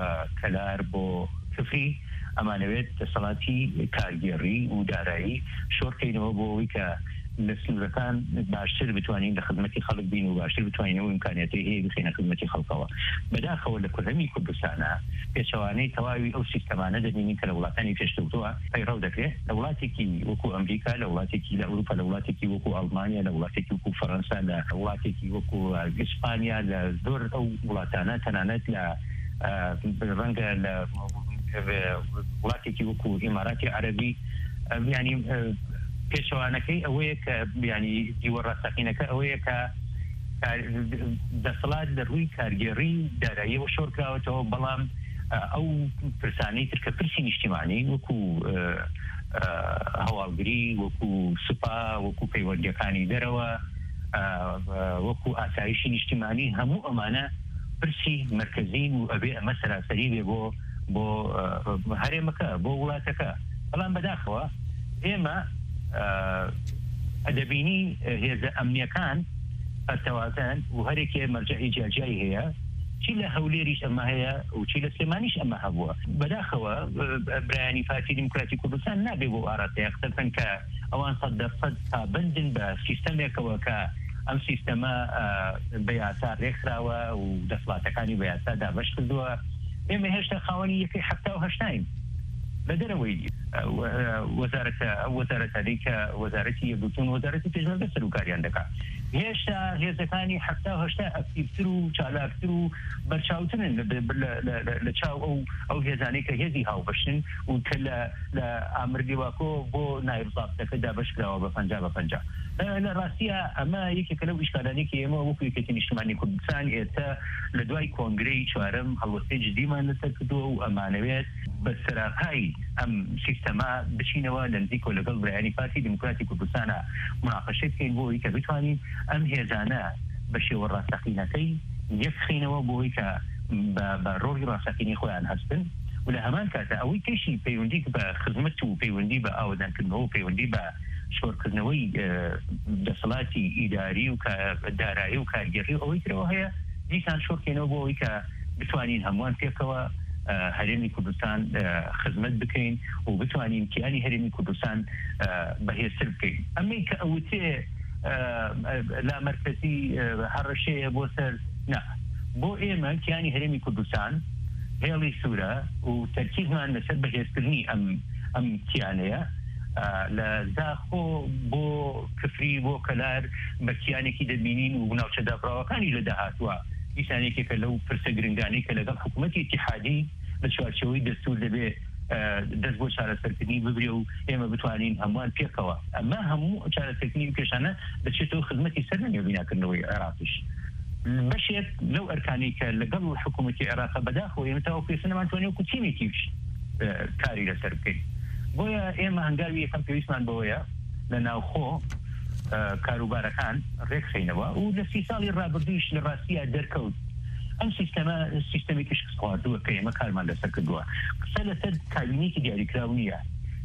Speaker 13: کەلار بۆ کفری ئەمانەوێت دەسەڵاتی کارگێڕی و دارایی شۆڕکەینەوە بۆ ئەوەی کە لە سنوورەکان باشتر بتوانین لە خزمەتی خەڵک بین و باشتر بتوانینەوە ئیمکانیەتی هەیە بخینە خزمەتی خەڵکەوە بەداخەوە لە کوردهەمی کوردستانە پێچەوانەی تەواوی ئەو سیستەمانە دەبینین کە لە وڵاتانی پێشکەوتووە پەیڕەو دەکرێت لە وڵاتێکی وەکو ئەمریکا لە وڵاتێکی لە ئەوروپا لە وڵاتێکی وەکو ئەڵمانیا لە وڵاتێکی وەکو فەڕەنسا لە وڵاتێکی وەکو ئیسپانیا لە زۆر ئەو وڵاتانە تەنانەت لە ڕەنگە لە وڵاتێکی وەکو ئیماراتی عەرەبی ینی پێشەوانەکەی ئەوەیە کە ینی دیوە ڕاستەقینەکە ئەوەیە کە دەسەڵات لە ڕووی کارگێڕی داراییەوە شۆڕکراوەتەوە بەڵام ئەو پرسانەی ترکە پرسی نیشتیمانی وەکو هەواڵگری وەکو سوپا وەکو پەیوەندیەکانی دەرەوە وەکو ئاسایشی نیشتیمانی هەموو ئەمانە پرسی مرکزی و ئەبێ ئەمە سەراسەری بێ بۆ بۆ هەرێمەکە بۆ وڵاتەکە بەڵام بەداخەوە ئێمە ئەدەبینی هێزە ئەمنیەکان ئەتەواتەن و هەرێکێ مەرجەعی جیاجای هەیە چی لە هەولێریش ئەمە هەیە و چی لە سلێمانیش ئەمە هەبووە بەداخەوە برایانی پارتی دیموکراتی کوردستان نابێ بۆ ئاراستەیە یەختەن کە ئەوان سەد دەسەد پابەندن بە سیستەمێکەوە کە ئەم سیستەمە بە یاسا ڕێکخراوە و دەسەڵاتەکانی بە یاسا دابەش کردووە ئێمە هێشتا خاوەنی یەکەی هەفتا و هەشتاین بدروي وزارة وزارة هذيك وزارتي يقولون وزارة تجمع السلوكاري عندك هێشتا هێزەکانی حتا هەشتا ئەکتیڤتر و چالاکتر و بەرچاوترن لە چاو ئەو ئەو هێزانەی کە هێزی هاوبەشن و کە لە ئامرگیواکۆ بۆ نایبزاستەکە دابەشکراوە بە پەنجا بە پەنجا لە ڕاستیە ئەمە یەکێکە لەو ئیشکالانێکی ئێمە وەکو یەکێتی نیشتیمانی کوردستان ئێستا لە دوای کۆنگرەی چوارەم هەڵوەستەی جدیمان لەسەر کردووە و ئەمانەوێت بە سەراپایی ئەم سیستەما بچینەوە لە نزیک و لەگەڵ برایانی پارتی دموکراتی کوردستانە مناقەشە بکەین بۆی کە بتوانین ئەم هێزانە بە شێوە ڕاستەقینەکەی یەکخینەوە بۆی کە بە ڕۆژی ڕاستەقینی خۆیان هەستن و لە هەمان کاتە ئەوەی کەشی پەیوەندی بە خزمەت و پەیوەندی بە ئاوەدانکردنەوە و پەیوەندی بە شۆڕکردنەوەی دەسەڵاتی ئیداری و دارایی و کارگەڕی ئەوەی ترەوە هەیە دیسان شۆڕکەینەوە بۆ ئەوەی کە بتوانین هەمووان پێکەوە هەرێمی کوردستان خزمەت بکەین و بتوانین کیانی هەرێمی کوردستان بەهێزتر بکەین ئەمەی کە ئەوتێ لا مرکزی هەڕەشەیە بۆ سەر نا بۆ ئێمە کیانی هەرێمی کوردستان هێڵی سوورە و تەرکیزمان لەسەر بەهێزکردنی ئەم ئەم کیانەیە لە زاخۆ بۆ کفری بۆ کەلار بە کیانێکی دەبینین و ناوچە دابراوەکانی لە داهاتوە دیسانێکێکە لەو پرسە گرنگانەی کە لەگەڵ حکوومەتی اتحادی لە چوارچەوەی دەستور دەبێ دەست بۆ چارەسەرکردنی ببرێ و ئێمە بتوانین هەمووان پێکەوە ئەمە هەموو چارەسەرکردنی کێشانە دەچێتەوە خزمەتی سەر نێو بیناکردنەوەی عێراقیش بەشێک لەو ئەرکانی کە لەگەڵ حکوومەتی عێراق بەداخەوە ئێمە تاوە پێسەنەمانتوانێ و کوچیمێکیش کاری لەسەر بکەین بۆیە ئێمە هەنگاوی یەکەم پێویستمان بەوەیە لە ناوخۆ کاروبارەکان ڕێکخینەوە و لە سی ساڵی ڕابردوویش لە ڕاستیە دەرکەوت ئەم سیستەمە سیستەمێکیش خواردووە کە ئێمە کارمان لەسەر کردووە قسە لەسەر کابینێکی دیاریکراو نییە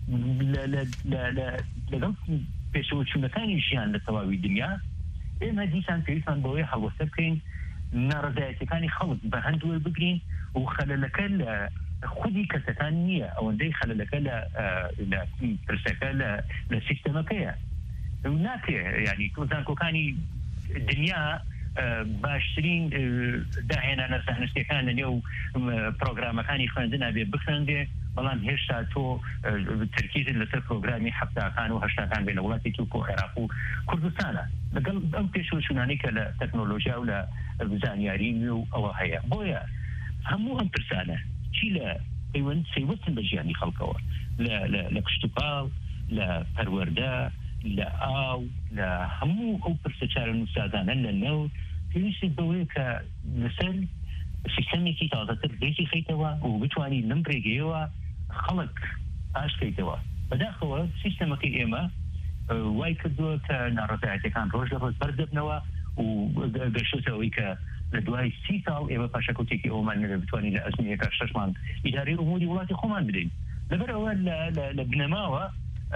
Speaker 13: لەگەڵ پێشەوە چوونەکانی ژیان لە تەواوی دنیا ئێمە دیسان پێویستمان بەوەی هەڵوەستە بکەین ناڕەزایەتەکانی خەڵک بە هەندووە بگرین و خەلەلەکە لە خودی کەسەکان نییە ئەوەندەی خەلەلەکە لە پرسەکە لە سیستەمەکەیە ناکرێ ینی زانکۆکانی دنیا باشترین داهێنانە سەهنشتەکان لە نێو پرۆگرامەکانی خوێندنە بێ بخوێندێ بەڵام هێشتا تۆ ترکیزت لەسەر پرۆگرامی هەفتاکان و هەشتاکان بێ لە وڵاتی تورک و عێراق و کوردستانە لەگەڵ ئەم پێشوەچوونانەی کە لە تەکنۆلۆژیا و لە زانیاری و ئەوە هەیە بۆیە هەموو ئەم پرسانە چی لە پەیوەند سەیوەستن بە ژیانی خەڵکەوە لە کشتوپاڵ لە پەروەردە لە ئاو لە هەموو ئەو پرسە چارە نووسازانە لە نەوت پێویستی بەوەیە کە لەسەر سیستەمێکی تازەتر ڕێکی خەیتەوە و بتوانی لەم ڕێگەیەوە خەڵک ئاشکەیتەوە بەداخەوە سیستەمەکەی ئێمە وای کردووە کە ناڕەزایەتەکان ڕۆژ لە ڕۆژ بەردەبنەوە و گەشتەوەی کە لە دوای سی ساڵ ئێمە پاشەکەوتێکی ئەومان نەبێ بتوانین لە ئەزمونیەکە شەشمان ئیدارەی ئوموری وڵاتی خۆمان بدەین لەبەرەوە لە بنەماوە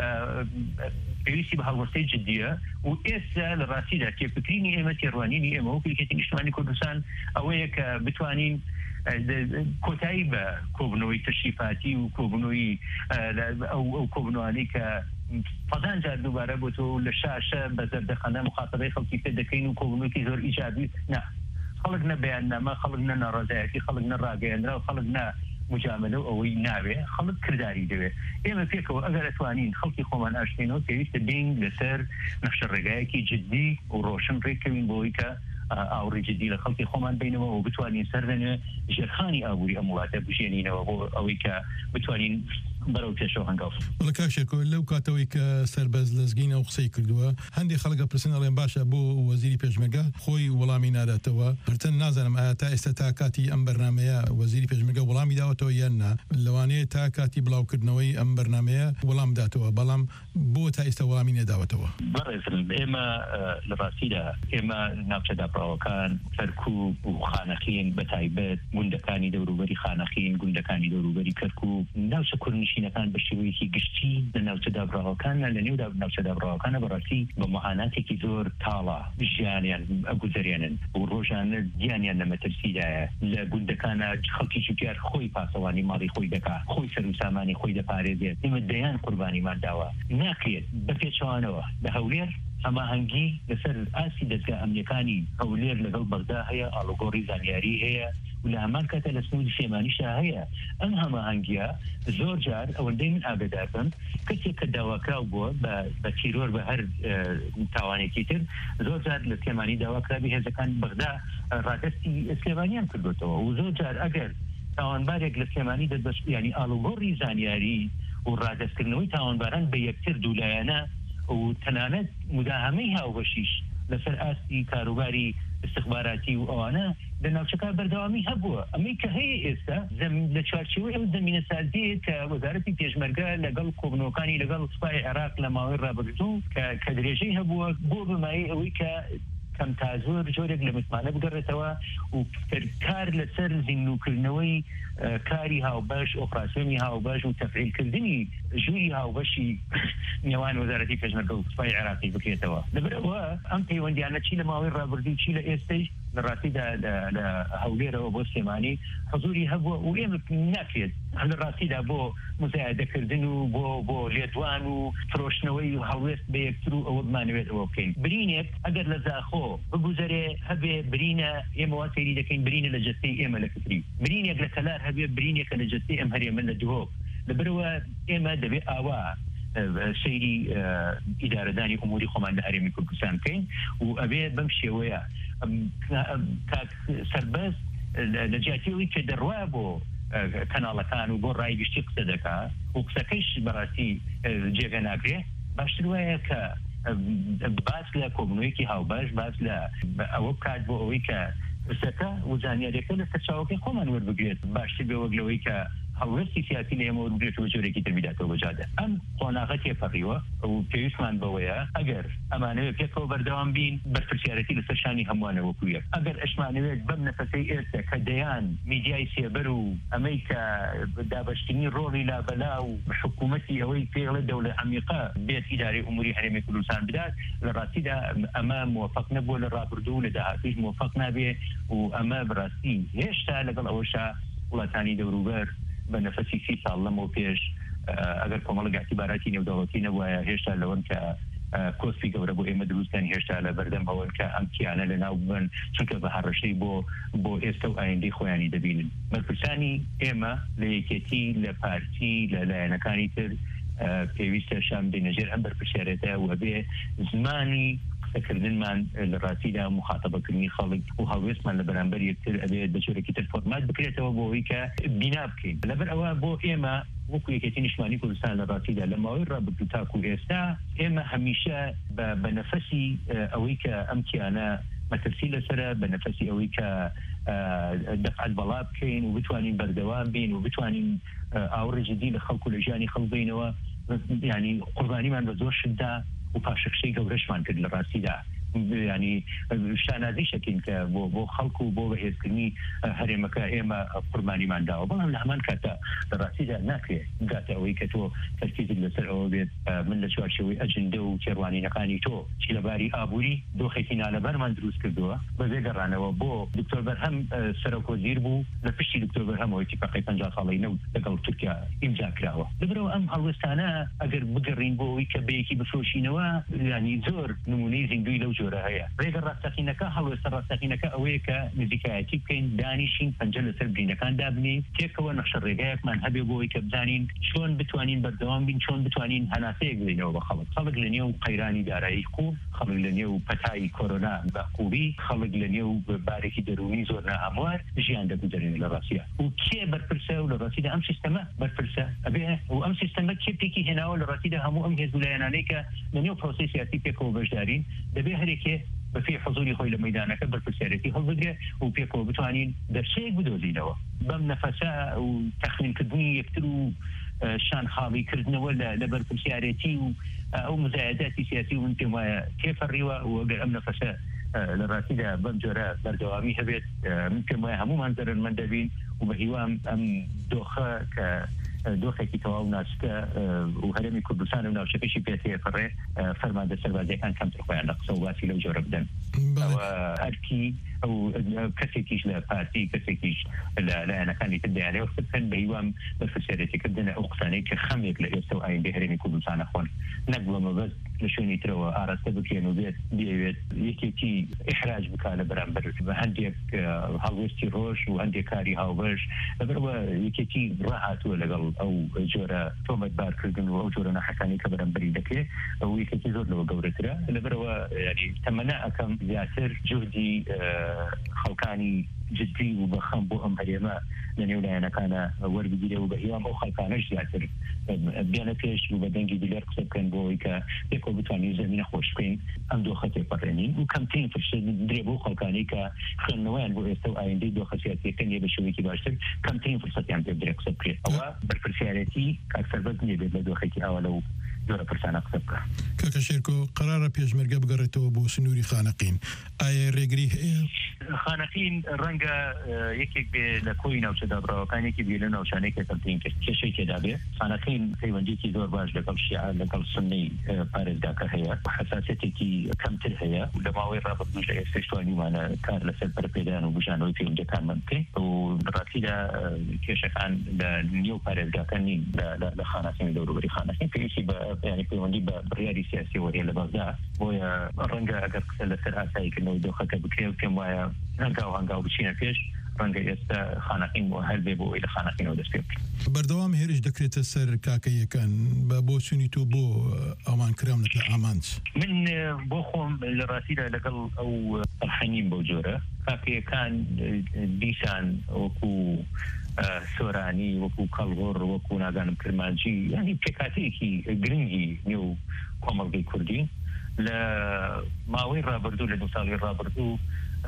Speaker 13: پێویستی بە هەڵوەستەی جدیە و ئێستا لە ڕاستیدا تێپکرینی ئێمە تێڕوانینی ئێمە وەکو یەکێتی نیشتیمانی کوردستان ئەوەیە کە بتوانین کۆتایی بە کۆبنەوەی تەشریفاتی و کۆبنەوەی ئەو کۆبنەوەی کە فەزان جار دووبارە بۆ تۆ لە شاشە بە زەردەخەنە مخاتەبەی خەڵکی پێ دەکەین و کۆبنەوەیکی زۆر ئیجابی نا خەڵک نە بەیاننامە خەڵک نە ناڕەزایەتی خەڵک نە ڕاگەیەندرا و خەڵک نە مجاملە و ئەوەی ناوێ خەڵک کردداری دەوێت ئێمە پێکەوە ئەگەر ئەتوانین خەڵکی خۆمان ئاشتێنەوە پێویستە بین لەسەر نەخشە ڕێگایەکی جددی و ڕۆشن ڕێککەوین بۆی کە ئاوڕێ جددی لە خەڵکی خۆمان بینەوە و بتوانین سەردەنێ ژێرخانی ئابووری ئەم وڵاتە بژێنینەوە بۆ ئەوەی کە بتوانین بەرەو پێشەوە هەنگاو
Speaker 12: بەڵە کاکشێکۆ لەو کاتەوەی کە سەربەز لەزگین ئەو قسەی کردووە هەندێک خەڵکە پرسن ئەڵێن باشە بۆ وەزیری پێشمەرگە خۆی وەڵامی ناداتەوە پرتەن نازانم ئایا تا ئێستا تا کاتی ئەم بەرنمەیە وەزیری پێشمەرگە وەڵامی داوەتەوە یان نا لەوانەیە تا کاتی بڵاوکردنەوەی ئەم بەرنمەیە وەڵام داتەوە بەڵام بۆ تا ئێستا وەڵامی نێداوەتەوە
Speaker 13: ئێمە لە ڕاستیدا ئێمە ناوچەداپراوەکان کەرکووک و خانەخین بە تایبەت گوندەکانی دەوروبەری خانەخین گوندەکانی دەوروبەری کەرکووک ناوچە کوردنشینەکان بە شێوەیەکی گشتی لە ناوچەدابراوەکانە لە نێو ناوچەدابراوەکانە بەڕاستی بە مەعاناتێکی زۆر تاڵە ژیانیان ئەگوزەرێنن و ڕۆژانە گیانیان لە مەترسیدایە لە گوندەکانە خەڵکی جوتیار خۆی پاسەوانی ماڵی خۆی دەکا خۆی سەر و سامانی خۆی دەپارێزێت ئێمە دەیان قوربانیمان داوە ناکرێت بە پێچەوانەوە لە هەولێر هەماهەنگی لەسەر ئاسی دەستگا ئەمنیەکانی هەولێر لەگەڵ بەغدا هەیە ئاڵۆگۆڕی زانیاری هەیە و لە هەمان کاتە لە سنووری سێمانیشا هەیە ئەم هەماهەنگیە زۆر جار ئەوەندەی من ئاگدار بم کەسێک کە داواکراو بووە بە تیرۆر بە هەر تاوانێکی تر زۆر جار لە سلێمانی داواکراوی هێزەکان بەغدا ڕادستی سلێمانیان کردوتەوە و زۆر جار ئەگەر تاوانبارێک لە سلێمانی دەست ینی ئاڵۆگۆڕی زانیاری و ڕادستکردنەوەی تاوانباران بە یەکتر دوولایەنە و تەنانەت مداهمەی هاوبەشیش لەسەر ئاستی کاروباری استخباراتی و ئەوانە لە ناوچەکە بەردەوامی هەبووە ئەمەی کە هەیە ئێستا لە چوارچێوەی ئەو زمینە سازیە کە وەزارەتی پێشمەرگە لەگەڵ کۆبنەوەکانی لەگەڵ سوپای عێراق لە ماوەی ڕابردوو کە درێژەی هەبووە بۆ بمایی ئەوەی کە کەم تازۆر جۆرێک لە متمانە بگەڕێتەوە و کار لەسەر زیندووکردنەوەی کاری هاوبەش ئۆپراسیۆنی هاوبەش و تەفعیلکردنی ژووری هاوبەشی نێوان وەزارەتی پێشمەرگە و سوپای عێراقی بکرێتەوە لەبەرەوە ئەم پەیوەندیانە چی لە ماوەی ڕابردوو چی لە ئێستەی لە ڕاستیدا لە هەولێرەوە بۆ سلێمانی حضوری هەبووە و ئێمە ناکرێت لە ڕاستیدا بۆ مزایدەکردن و بۆ بۆ لێدوان و فرۆشتنەوەی و هەڵوێست بە یەکتر و ئەوە بمانەوێت ئەوە بکەین برینێک ئەگەر لە زاخۆ بگوزەرێ هەبێ برینە ئێمە وا سەیری دەکەین برینە لە جەستەی ئێمە لە کتری برینێک لە کەلار هەبێ برینێکە لە جەستەی ئەم هەرێمە لە دووە لەبەرەوە ئێمە دەبێت ئاوا سەیری ئیدارەدانی ئوموری خۆمان لە هەرێمی کوردستان بکەین و ئەبێ بەم شێوەیە سەربەز لە جیاتیەوەی کە دەڕوا بۆ کەناڵەکان و بۆ ڕای گشتی قسە دەکا و قسەکەیش بەڕاستی جێگە ناگرێ باشتر وایە کە باس لە کۆبنەوەیەکی هاوبەش باس لە ئەوە بکات بۆ ئەوەی کە قسەکە و زانیاریەکە لە سەرچاوەکەی خۆمان وەربگرێت باشتر بێ وەک لەوەی کە هەڵوێستی سیاسی لە ئێمە وەربگرێتەوە جۆرێکی تر بیداتەوە بەجادە ئەم قۆناغە تێپەڕیوە و پێویستمان بەوەیە ئەگەر ئەمانەوێت پێکەوە بەردەوام بین بەرپرسیارەتی لەسەر شانی هەمووانەوە کویە ئەگەر ئەشمانەوێت بەم نەفەسەی ئێستا کە دەیان میدیای سێبەر و ئەمەی کە دابەشتنی ڕۆڵی لابەلا و حکوومەتی ئەوەی پێڵە دەوڵە عەمیقە بێت ئیدارەی ئوموری هەرێمی کوردستان بدات لە ڕاستیدا ئەمە موفق نەبووە لە ڕابردوو لە داهاتووش موفق نابێ و ئەمە بەڕاستی هێشتا لەگەڵ ئەوەشا وڵاتانی دەوروبەر بە نەفەسی سی ساڵ لەمەوە پێش ئەگەر کۆمەڵە گاعتیباراتی نێودەوڵەتی نەبووایە هێشتا لەوەن کە کۆسپی گەورە بۆ ئێمە دروستان هێشتا لە بەردەم ئەوەن کە ئەم کیانە لە ناو بن چونکە بە هەڕەشەی بۆ بۆ ئێستا و ئایندەی خۆیانی دەبینن بەرپرسانی ئێمە لە یەکێتی لە پارتی لە لایەنەکانی تر پێویستە شام دێنەژێر ئەم بەرپرسیارەتە و هەبێ زمانی قسەکردنمان لە ڕاستیدا مخاتەبەکردنی خەڵک و هەڵوێستمان لە بەرامبەر یەکتر ئەبێت بە جۆرێکی تر فۆرمات بکرێتەوە بۆ ئەوەی کە بینا بکەین لەبەر ئەوە بۆ ئێمە وەکو یەکێتی نیشتمانی کوردستان لە ڕاستیدا لە ماوەی ڕابردوو تاکو ئێستا ئێمە هەمیشە بە نەفەسی ئەوەی کە ئەم کیانە مەترسی لەسرە بە نەفەسی ئەوەی کە دەفعەت بەڵا بکەین و بتوانین بەردەوام بین و بتوانین ئاوڕێژدی لە خەڵکو لە ژیانی خەڵک بینەوە ینی قوربانیمان بە زۆر شتدا و پاشەکشەی گەورەشمان کرد لە ڕاستیدا ینی شانازی شەکەین کە بۆ بۆ خەڵکو و بۆ بەهێزکردنی هەرێمەکە ئێمە قوربانیمان داوە بەڵام لە هەمان کاتە لە ڕاستیدا ناکرێت گاتە ئەوەی کە تۆ تەرکیزت لەسەر ئەوە بێت من لە چوارچێوەی ئەجندە و کێڕوانینەکانی تۆ چی لەباری ئابووری دۆخێکی نالەبەرمان دروست کردووە بەبێ گەڕانەوە بۆ دکتۆر بەرهەم سەرۆکوەزیر بوو لە پشتی دکتۆر بەرهەمەوەی تیپەقەی پەنجا ساڵەی نەوت لەگەڵ تورکیا ئیمزا کراوە لەبەرەوە ئەم هەڵوێستانە ئەگەر بگەڕین بۆ ئەوەی کە بەیەکی بفرۆشینەوە ینی زۆر نمونەی زیندوی لەو جۆرە هەیە ڕێگە ڕاستەقینەکە هەڵوێستە ڕاستەقینەکە ئەوەیە کە نزیکایەتی بکەین دانیشین پەنجە لەسەر برینەکان دابنین تێکەوە نەخشە ڕێگایەکمان هەبێ بۆی کە بزانین چۆن بتوانین بەردەوام بین چۆن بتوانین هەناسەیەک بڵینەوە بە خەڵک خەڵک لە نێو قەیرانی دارایی قوڵ خەڵک لە نێو پەتایی کۆرۆنا بەقوبی خەڵک لە نێو بارێکی دەرونی زۆر ناهەموار ژیان دەگوزارێن لە ڕاستیە و کێ بەرپرسە و لە ڕاستیدا ئەم سیستەمە بەرپرسە ئەبێ و ئەم سیستەمە کێ پێکی هێناوە لە ڕاستیدا هەموو ئەم هێزولایەنانەی کە لە نێو پرۆسەی سیاسی پێکەوە بەشدارین دەبێ هەرێکێ بەفێ حضوری خۆی لە مەیدانەکە بەرپرسیارەتی هەڵبگرێ و پێکەوە بتوانین دەرچەیەک بدۆزینەوە بەم نەفەسە و تەخمینکردنی یەکتر و شان خاڵیکردنەوە لە بەرپرسیارەتی و ئەو مزایداتی سیاسی و من پێم وایە تێپەڕیوە و ئەگەر ئەم نەفەسە لە ڕاستیدا بەم جۆرە بەردەوامی هەبێت من پێم وایە هەمومان زەرمەند دەبین و بە هیوام ئەم دۆخە کە دۆخێکی تەواو ناسکە و هەرێمی کوردستان و ناوچەکەشی پێ تێپەڕێ فەرماندە سەربازیەکان کەمتر خۆیان لە قسە و باسی لەو جۆرە بدەن أركي أو كسيكيش لا بارتي كسيكيش لا لا أنا كان يتبع عليه وخصوصا بيوم بفسيرتي كدنا أقصاني كخميك لإستو أي بهرني كل سنة خون نقبل ما بس لشوني ترى أرسل بكينو بيت بيت يكتي إحراج بكالة برامبر عندك هالوستي روش وعندك كاري هاوبرش بروا يكتي راحت ولا قال أو جورا تومت باركردن أو جورا نحكاني كبرامبري دكه أو يكتي زور لو قورترا بروا يعني تمنع كم ياسر جهدي خلقاني جدي وبخم بهم هريما لأن ولا أنا كان ورد جدي وبهيام أو خلقانش ياسر بيانا فيش وبدنجي دلار كسب كان بويكا يكو بتواني زمين خوش كين أم دو خطي برنين وكم تين فرش دريبو خلقاني كا خلنوان بو استو آين دي دو خسياتي كان يبشوي كي باشتر كم تين فرصتي عم تبدأ كسب كين أو بالفرسياتي كأكثر بزني بيبدو خيتي أولو دورة فرسانة كسبك
Speaker 12: كاكشيركو قرار بيجمرقا بقرتو بو سنوري خانقين آي ريقري
Speaker 13: خانقين رنگا يكيك بلكوينا وشدابرا وكان يكي بيلنا وشانيك تمتين كشي كدابي خانقين في ونديكي دور باش لقل الشيعة لقل السني بارز داكا هي وحساسيتي كمتر هي ولما وين رابط نجا يستشتواني وانا كار لسل بربيدان وبجانوي فيهم دكان منكي وراتيدا كيشا كان لنيو بارز داكاني لخانقين دورو بري خانقين في إشي يعني في وندي بريادي سياسي وهي لبغداد ويا رنگا اگر كسل سراسي كنو دوخة بكيو كم ويا هنگاو هنگاو بچينا فيش رنگا يستا خانقين وهل بيبو إلى خانقين ودستيب
Speaker 12: بردوام هيرش دكريت السر كاكي كان بابو سنيتو بو امان كرامنة امانس
Speaker 13: من بوخم الراسيدة لقل او الحنين بوجورة كاكي كان ديسان وكو سوراني وكو كالغور وكو ناغان كرمانجي يعني بكاتيكي جرينجي نيو كومالغي كردين لا ما وين رابردو لدوسالي رابردو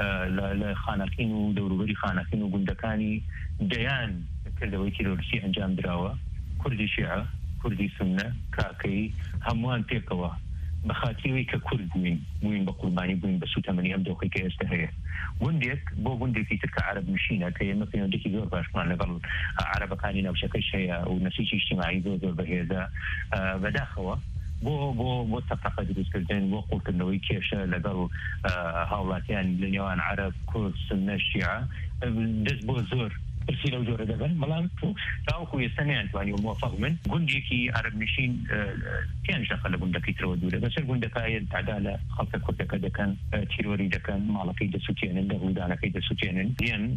Speaker 13: لخانقين ودوروبري خانقين وقندكاني ديان كردوي كيلورسي انجام دراوة كردي شيعة كردي سنة كاكي هموان بيكوا بخاتيوي ككرد وين وين بقرباني وين بسو تمني ام دوخي كي استهيه وندك بو وندك تلك عرب مشينا كي مثلا ديك زور باش ما لقل عرب كانينا بشكل شيء ونسيج اجتماعي زور زور بهذا بداخوا بو بو بو تفقد الاسكندين بو قلت انه كيف لقل هاولاتيان لنيوان عرب كرد سنة الشيعة دز بو زور ترسيل وجوره دبن ملان تاوكو يستمع يعني موافق من قنديكي عرب نشين كان دخل قندكي ترودوله بس القندكاي تعداله خلق كرد كذا كان تيروري ده كان مالكي دسوتيان ده ودانا كي دسوتيان ين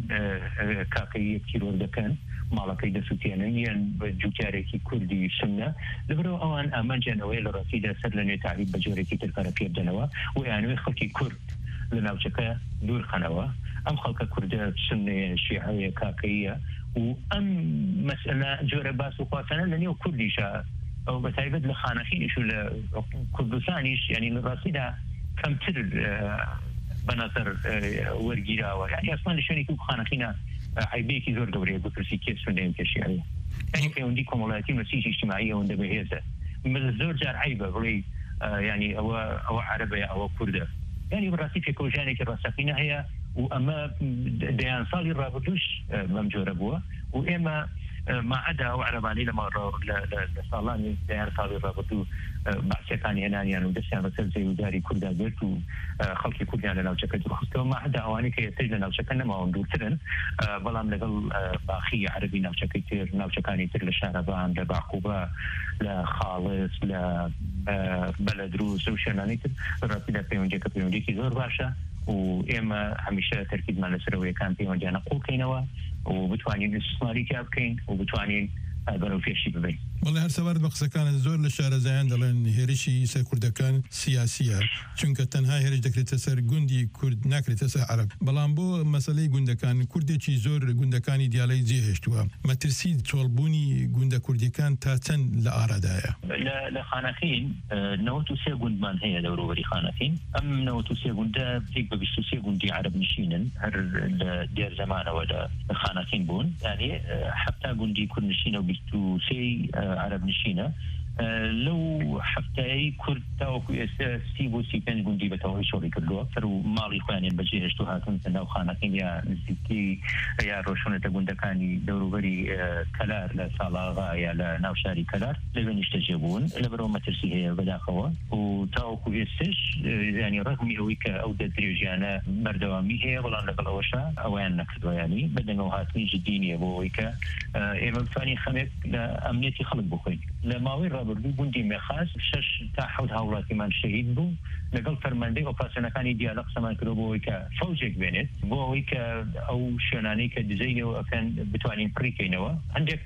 Speaker 13: كاكي تيرور ده كان مالكي دسوتيان ين جوتاريكي كردي سنة لبرو اوان امان جنوي لرصيده سرلني تعريب بجوريكي تلقى كيف جنوا ويعني خلقي كرد لناوشكا دور خنوا أم خلق كردات سنة شيعية كاكية وأم مسألة جورة باس وقاسنا لنيو كرديشا أو بتعبد لخانخين شو لكردستانيش يعني الرصيدة كم تر بنظر ورقيرا يعني أصلا لشان يكون خانخينا عيبيكي زور دورية بكرسي كيف سنة كشيعية يعني في عندي كمولاتي مسيح اجتماعية وند بهذا من زور جار عيبة بلي يعني أو أو عربية أو كردة يعني براسي في كوجاني كراسخينا هي وأما ديان صالي رابطوش ممجورة بوا وإما ما عدا وعرب علي لما لصالاني ديان صالي رابطو بعثكاني هنا يعني ودسيان مثل زي وداري كردا بيرتو خلقي كردي على ناو شكل رخصتو ما عدا أواني كي يتجل ناو شكلنا ما وندور ترن بلام لغل باخي عربي ناو شكل تير ناو شكاني تير لشاربان لبعقوبة لخالص لبلد روس وشناني تر رابطة بيونجي كبيونجي كي زور باشا وإما هميشه تركيز مع السروية كان بيونجي نقول كينوا وبتوانين استثماري كابكين وبتوانين برو فيشي ببين
Speaker 12: والله هر سوار بقصة كان زور للشارع زيان دلين هيريشي سر كردكان سياسية چونك تنها هيريش دكريت سر گوندي كرد ناكريت سر عرب بلان بو مسألة گوندكان كردي چي زور گوندكاني ديالي جيهشتوا ما ترسيد طولبوني گوندا كردكان تاتن لآرادايا
Speaker 13: لا لا خانقين نوتو سي گوندمان هي دورو بري خانقين ام نوتو سي گوندا بيك ببشتو سي گوندي عرب نشينن هر دير زمان ولا خانقين بون يعني حتى گوندي كرد نشينه بيشتو سي عرب نشينه لو حفتەی کورد تاوەکو ئێستا سی بۆ سی پێنج گوندی بەتەواوی شۆڕی کردووە سەر و ماڵی خۆیانیان بەجێهێشت و هاتون ناو خانەکەین یا نزیکی یا ڕۆشنەتە گوندەکانی دەوروبەری کەلار لە ساڵاغا یا لە ناو شاری کەلار لەوێ نیشتەجێ بوون لەبەرەوە مەترسی هەیە بەداخەوە و تاوەکو ئێستش ینی ڕەگمی ئەوەی کە ئەو دەدرێژیانە بەردەوامی هەیە بەڵام لەگەڵ ئەوەشە ئەویان نەکردووە ینی بەدەنگەوە هاتنی جدی نیە بۆ ئەوەی کە ئێمە بتوانین خەمێک لە ئەمنیەتی خەڵک بخۆین لە ماوەی ڕابردوو گوندی مێخاس شش تا حەوت هاوڵاتیمان شەهید بوو لەگەڵ فەرماندەی ئۆپراسیۆنەکانی دیالە قسەمان کردو بۆ ئەوەی کە فەوجێک بێنێت بۆ ئەوەی کە ئەو شوێنانەی کە دزەینەوە ئەکەن بتوانین پڕیکەینەوە هەندێک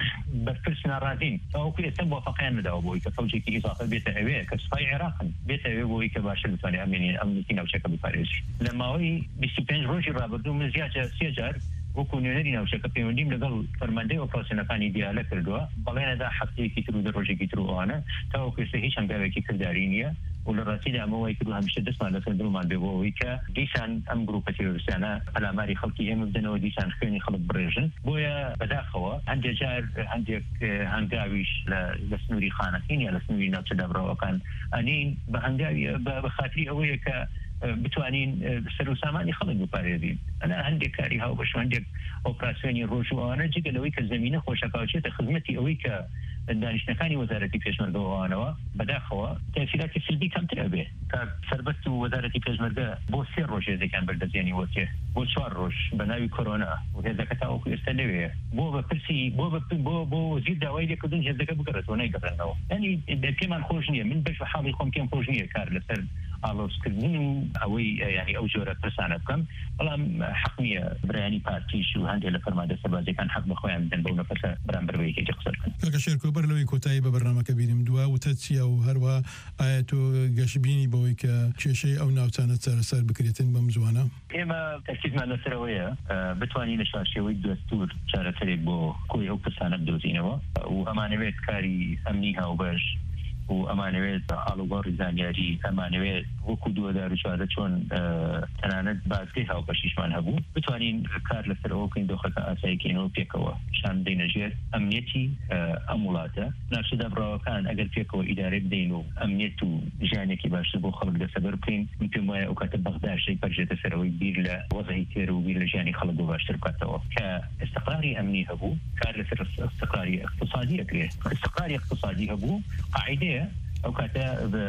Speaker 13: بەرپرس ناڕازین تاوەکو ئێستا موافقەیان نەداوە بۆ ئەوەی کە فەوجێکی ئیزافە بێتە ئەوێ کە سوپای عێراقن بێتە ئەوێ بۆ ئەوەی کە باشتر بتوانێت ئەمێنین ئەمنیەتی ناوچەکە بپارێزی لە ماوەی بیست و پێنج ڕۆژی ڕابردوو من زیاتر سێ جار وەکو نوێنەری ناوچەکە پەیوەندیم لەگەڵ فەرماندەی ئۆپراسیۆنەکانی دیالە کردووە بەڵێنەدا هەفتەیەکی تر و دە ڕۆژێکی تر ئەوانە تاوەکو ئێستا هیچ هەنگاوێکی کردداری نییە و لە ڕاستیدا ئەمەوەی کردو هەمیشە دەستمان لەسەر دڵمان بێ بۆ ئەوەی کە دیسان ئەم گروپە تێرۆریستانە پەلاماری خەڵکی ئێمە بدەنەوە دیسان خوێنی خەڵک بڕێژن بۆیە بەداخەوە هەندێک جار هەندێک هەنگاویش لە سنووری خانەکەین یا لە سنووری ناوچەدا بڕەوەکان ئەنین بە هەنگاوی بە خاتری ئەوەیە کە بتوانین سەر و سامانی خەڵک بپارێزین ئەنا هەندێک کاری هاو بەش هەندێک ئۆپراسیۆنی ڕۆژ و ئەوانە جگە لەوەی کە زەمینە خۆشەکاوچێتە خزمەتی ئەوەی کە دانیشتەکانی وەزارەتی پێشمەرگەوانەوە بەداخەوە تەسیراتی سلبی کەمتر ئەبێ تا سەربەست و وەزارەتی پێشمەرگە بۆ سێ ڕۆژ هێزەکان بەردەستێنی وەتێ بۆ چوار ڕۆژ بە ناوی کۆرۆنا و هێزەکە تاوەکو ئێستا لەوێ بۆ بە پرسی بۆ بۆ بۆ وەزیر داوای لێکردن هێزەکە بگەڕێتەوە نەیگەڕێنەوە ینی پێمان خۆش نییە من بەش بە حاڵی خۆم پێم خۆش نییە کار لەسەر ئالۆزکردن و ئەوەی ینی ئەو جۆرە پرسانە بکەم بەڵام حەق نییە برایانی پارتیش و هەندێک لە فەرماندە سەربازەکان حەق بە خۆیان بدەن بەو نەفەسە بەرامبەرەوەیەکی قسە بکەن
Speaker 12: کاکە شێرکۆبەر لەوەی کۆتایی بە بەرنامەکە بینیم دووە وتە چیە و هەروە ئایا تۆ گەشتبینی بەوەی کە کێشەی ئەو ناوچانە چارەسەر بکرێتن بەم زوانە
Speaker 13: ئێمە تەرکیزمان لەسەرەوەیە بتوانین لە شاشەوەی دەستور چارەسەرێک بۆ کۆی ئەو پرسانە بدۆزینەوە و ئەمانەوێت کاری ئەمنی هاوبەش و ئەمانەوێت ئاڵوگۆڕی زانیاری ئەمانەوێت وەکو دوو هەزار و چواردە چۆن تەنانەت بازگەی هاوبەشیشمان هەبوو بتوانین کار لەسەرەوە بکەین دۆخەکە ئاساییکەینەوە پێکەوە شان بدەینە ژێر ئەمنیەتی ئەم وڵاتە ناوچەدا بڕاوەکان ئەگەر پێکەوە ئیدارە بدەین و ئەمنیەت و ژیانێکی باشتر بۆ خەڵک دەسەبەر بکەین من پێم وایە ئەو کاتە بەغداشەی پەرژێتە سەرەوەی بیر لە وەزعی تێر و بیر لە ژیانی خەڵک بۆ باشتر بکاتەوە کە ئستقراری ئەمنی هەبوو کار لەسەر استقراری اقتصادی ئەکرێت استقراری اقتصادی هەبوو قاعدەیە ئەو کاتە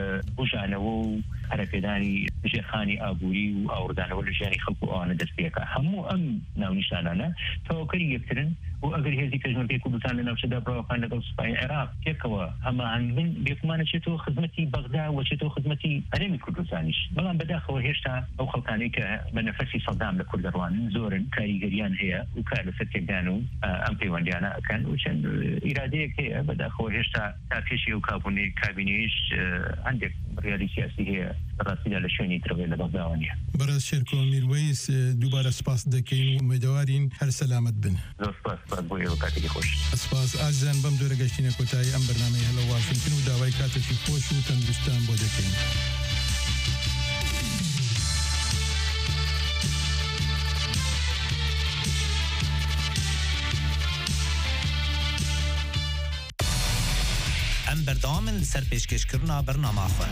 Speaker 13: بژانەوە و هەرەپێدانی ژێرخانی ئابووری و ئاوردانەوە لە ژیانی خەڵک و ئەوانە دەست پێەکە هەموو ئەم ناونیشانانە تەواوکەری یەکترن و ئەگەر هێزی پێشمەرگەی کوردستان لە ناوچەدا بڕاوەکان لەگەڵ سوپای عێراق پێکەوە هەماهەنگن بێگومانە چێتەوە خزمەتی بەغدا و چێتەوە خزمەتی هەرێمی کوردستانیش بەڵام بەداخەوە هێشتا ئەو خەڵکانەی کە بە نەفەسی سەدام لە کوردەڕوانن زۆرن کاریگەریان هەیە و کار لەسەر تێکدان و ئەم پەیوەندیانە ئەکەن و چەند ئیرادەیەک هەیە بەداخەوە هێشتا تا پێشی ئەو کابوونەی کابینەیش هەندێک ڕیالی سیاسی هەیە ڕاستیدا لە شوێنی ترەوەی لە بەغداوە نیە
Speaker 12: بەڕێز شێرکۆ میروەیس دووبارە سپاس دەکەین و ئومێدەوارین هەر سەلامەت بن
Speaker 13: زۆر سپاس بۆ ئێوە کاتێکی خۆش
Speaker 12: سپاس ئازیزان بەم جۆرە گەشتینە کۆتایی ئەم بەرنامەی هەلە واشنگتن و داوای کاتێکی خۆش و تەندروستان بۆ دەکەین
Speaker 7: ئەم بەردەوامن لەسەر پێشکەشکردنا بەرنامە خوێن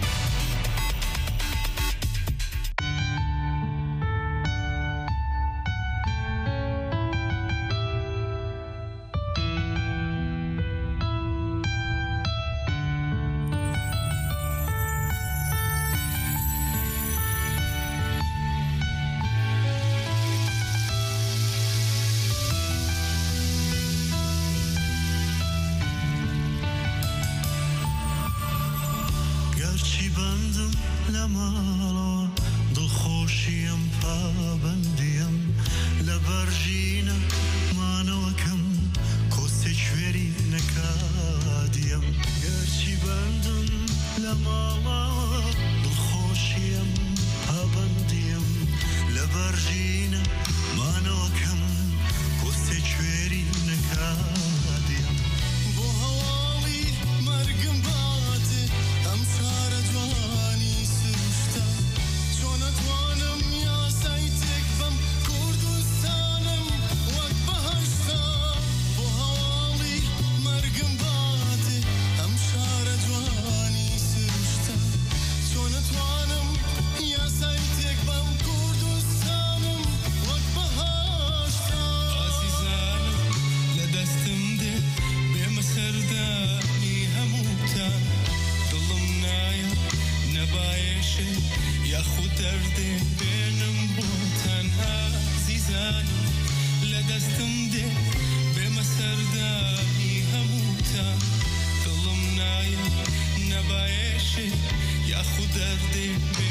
Speaker 14: I'm sorry. نبایشه یا خود درد بینم با تنها زیزانی لدستم ده به مسردانی هموتا دلم نایا نبایشه یا خود درد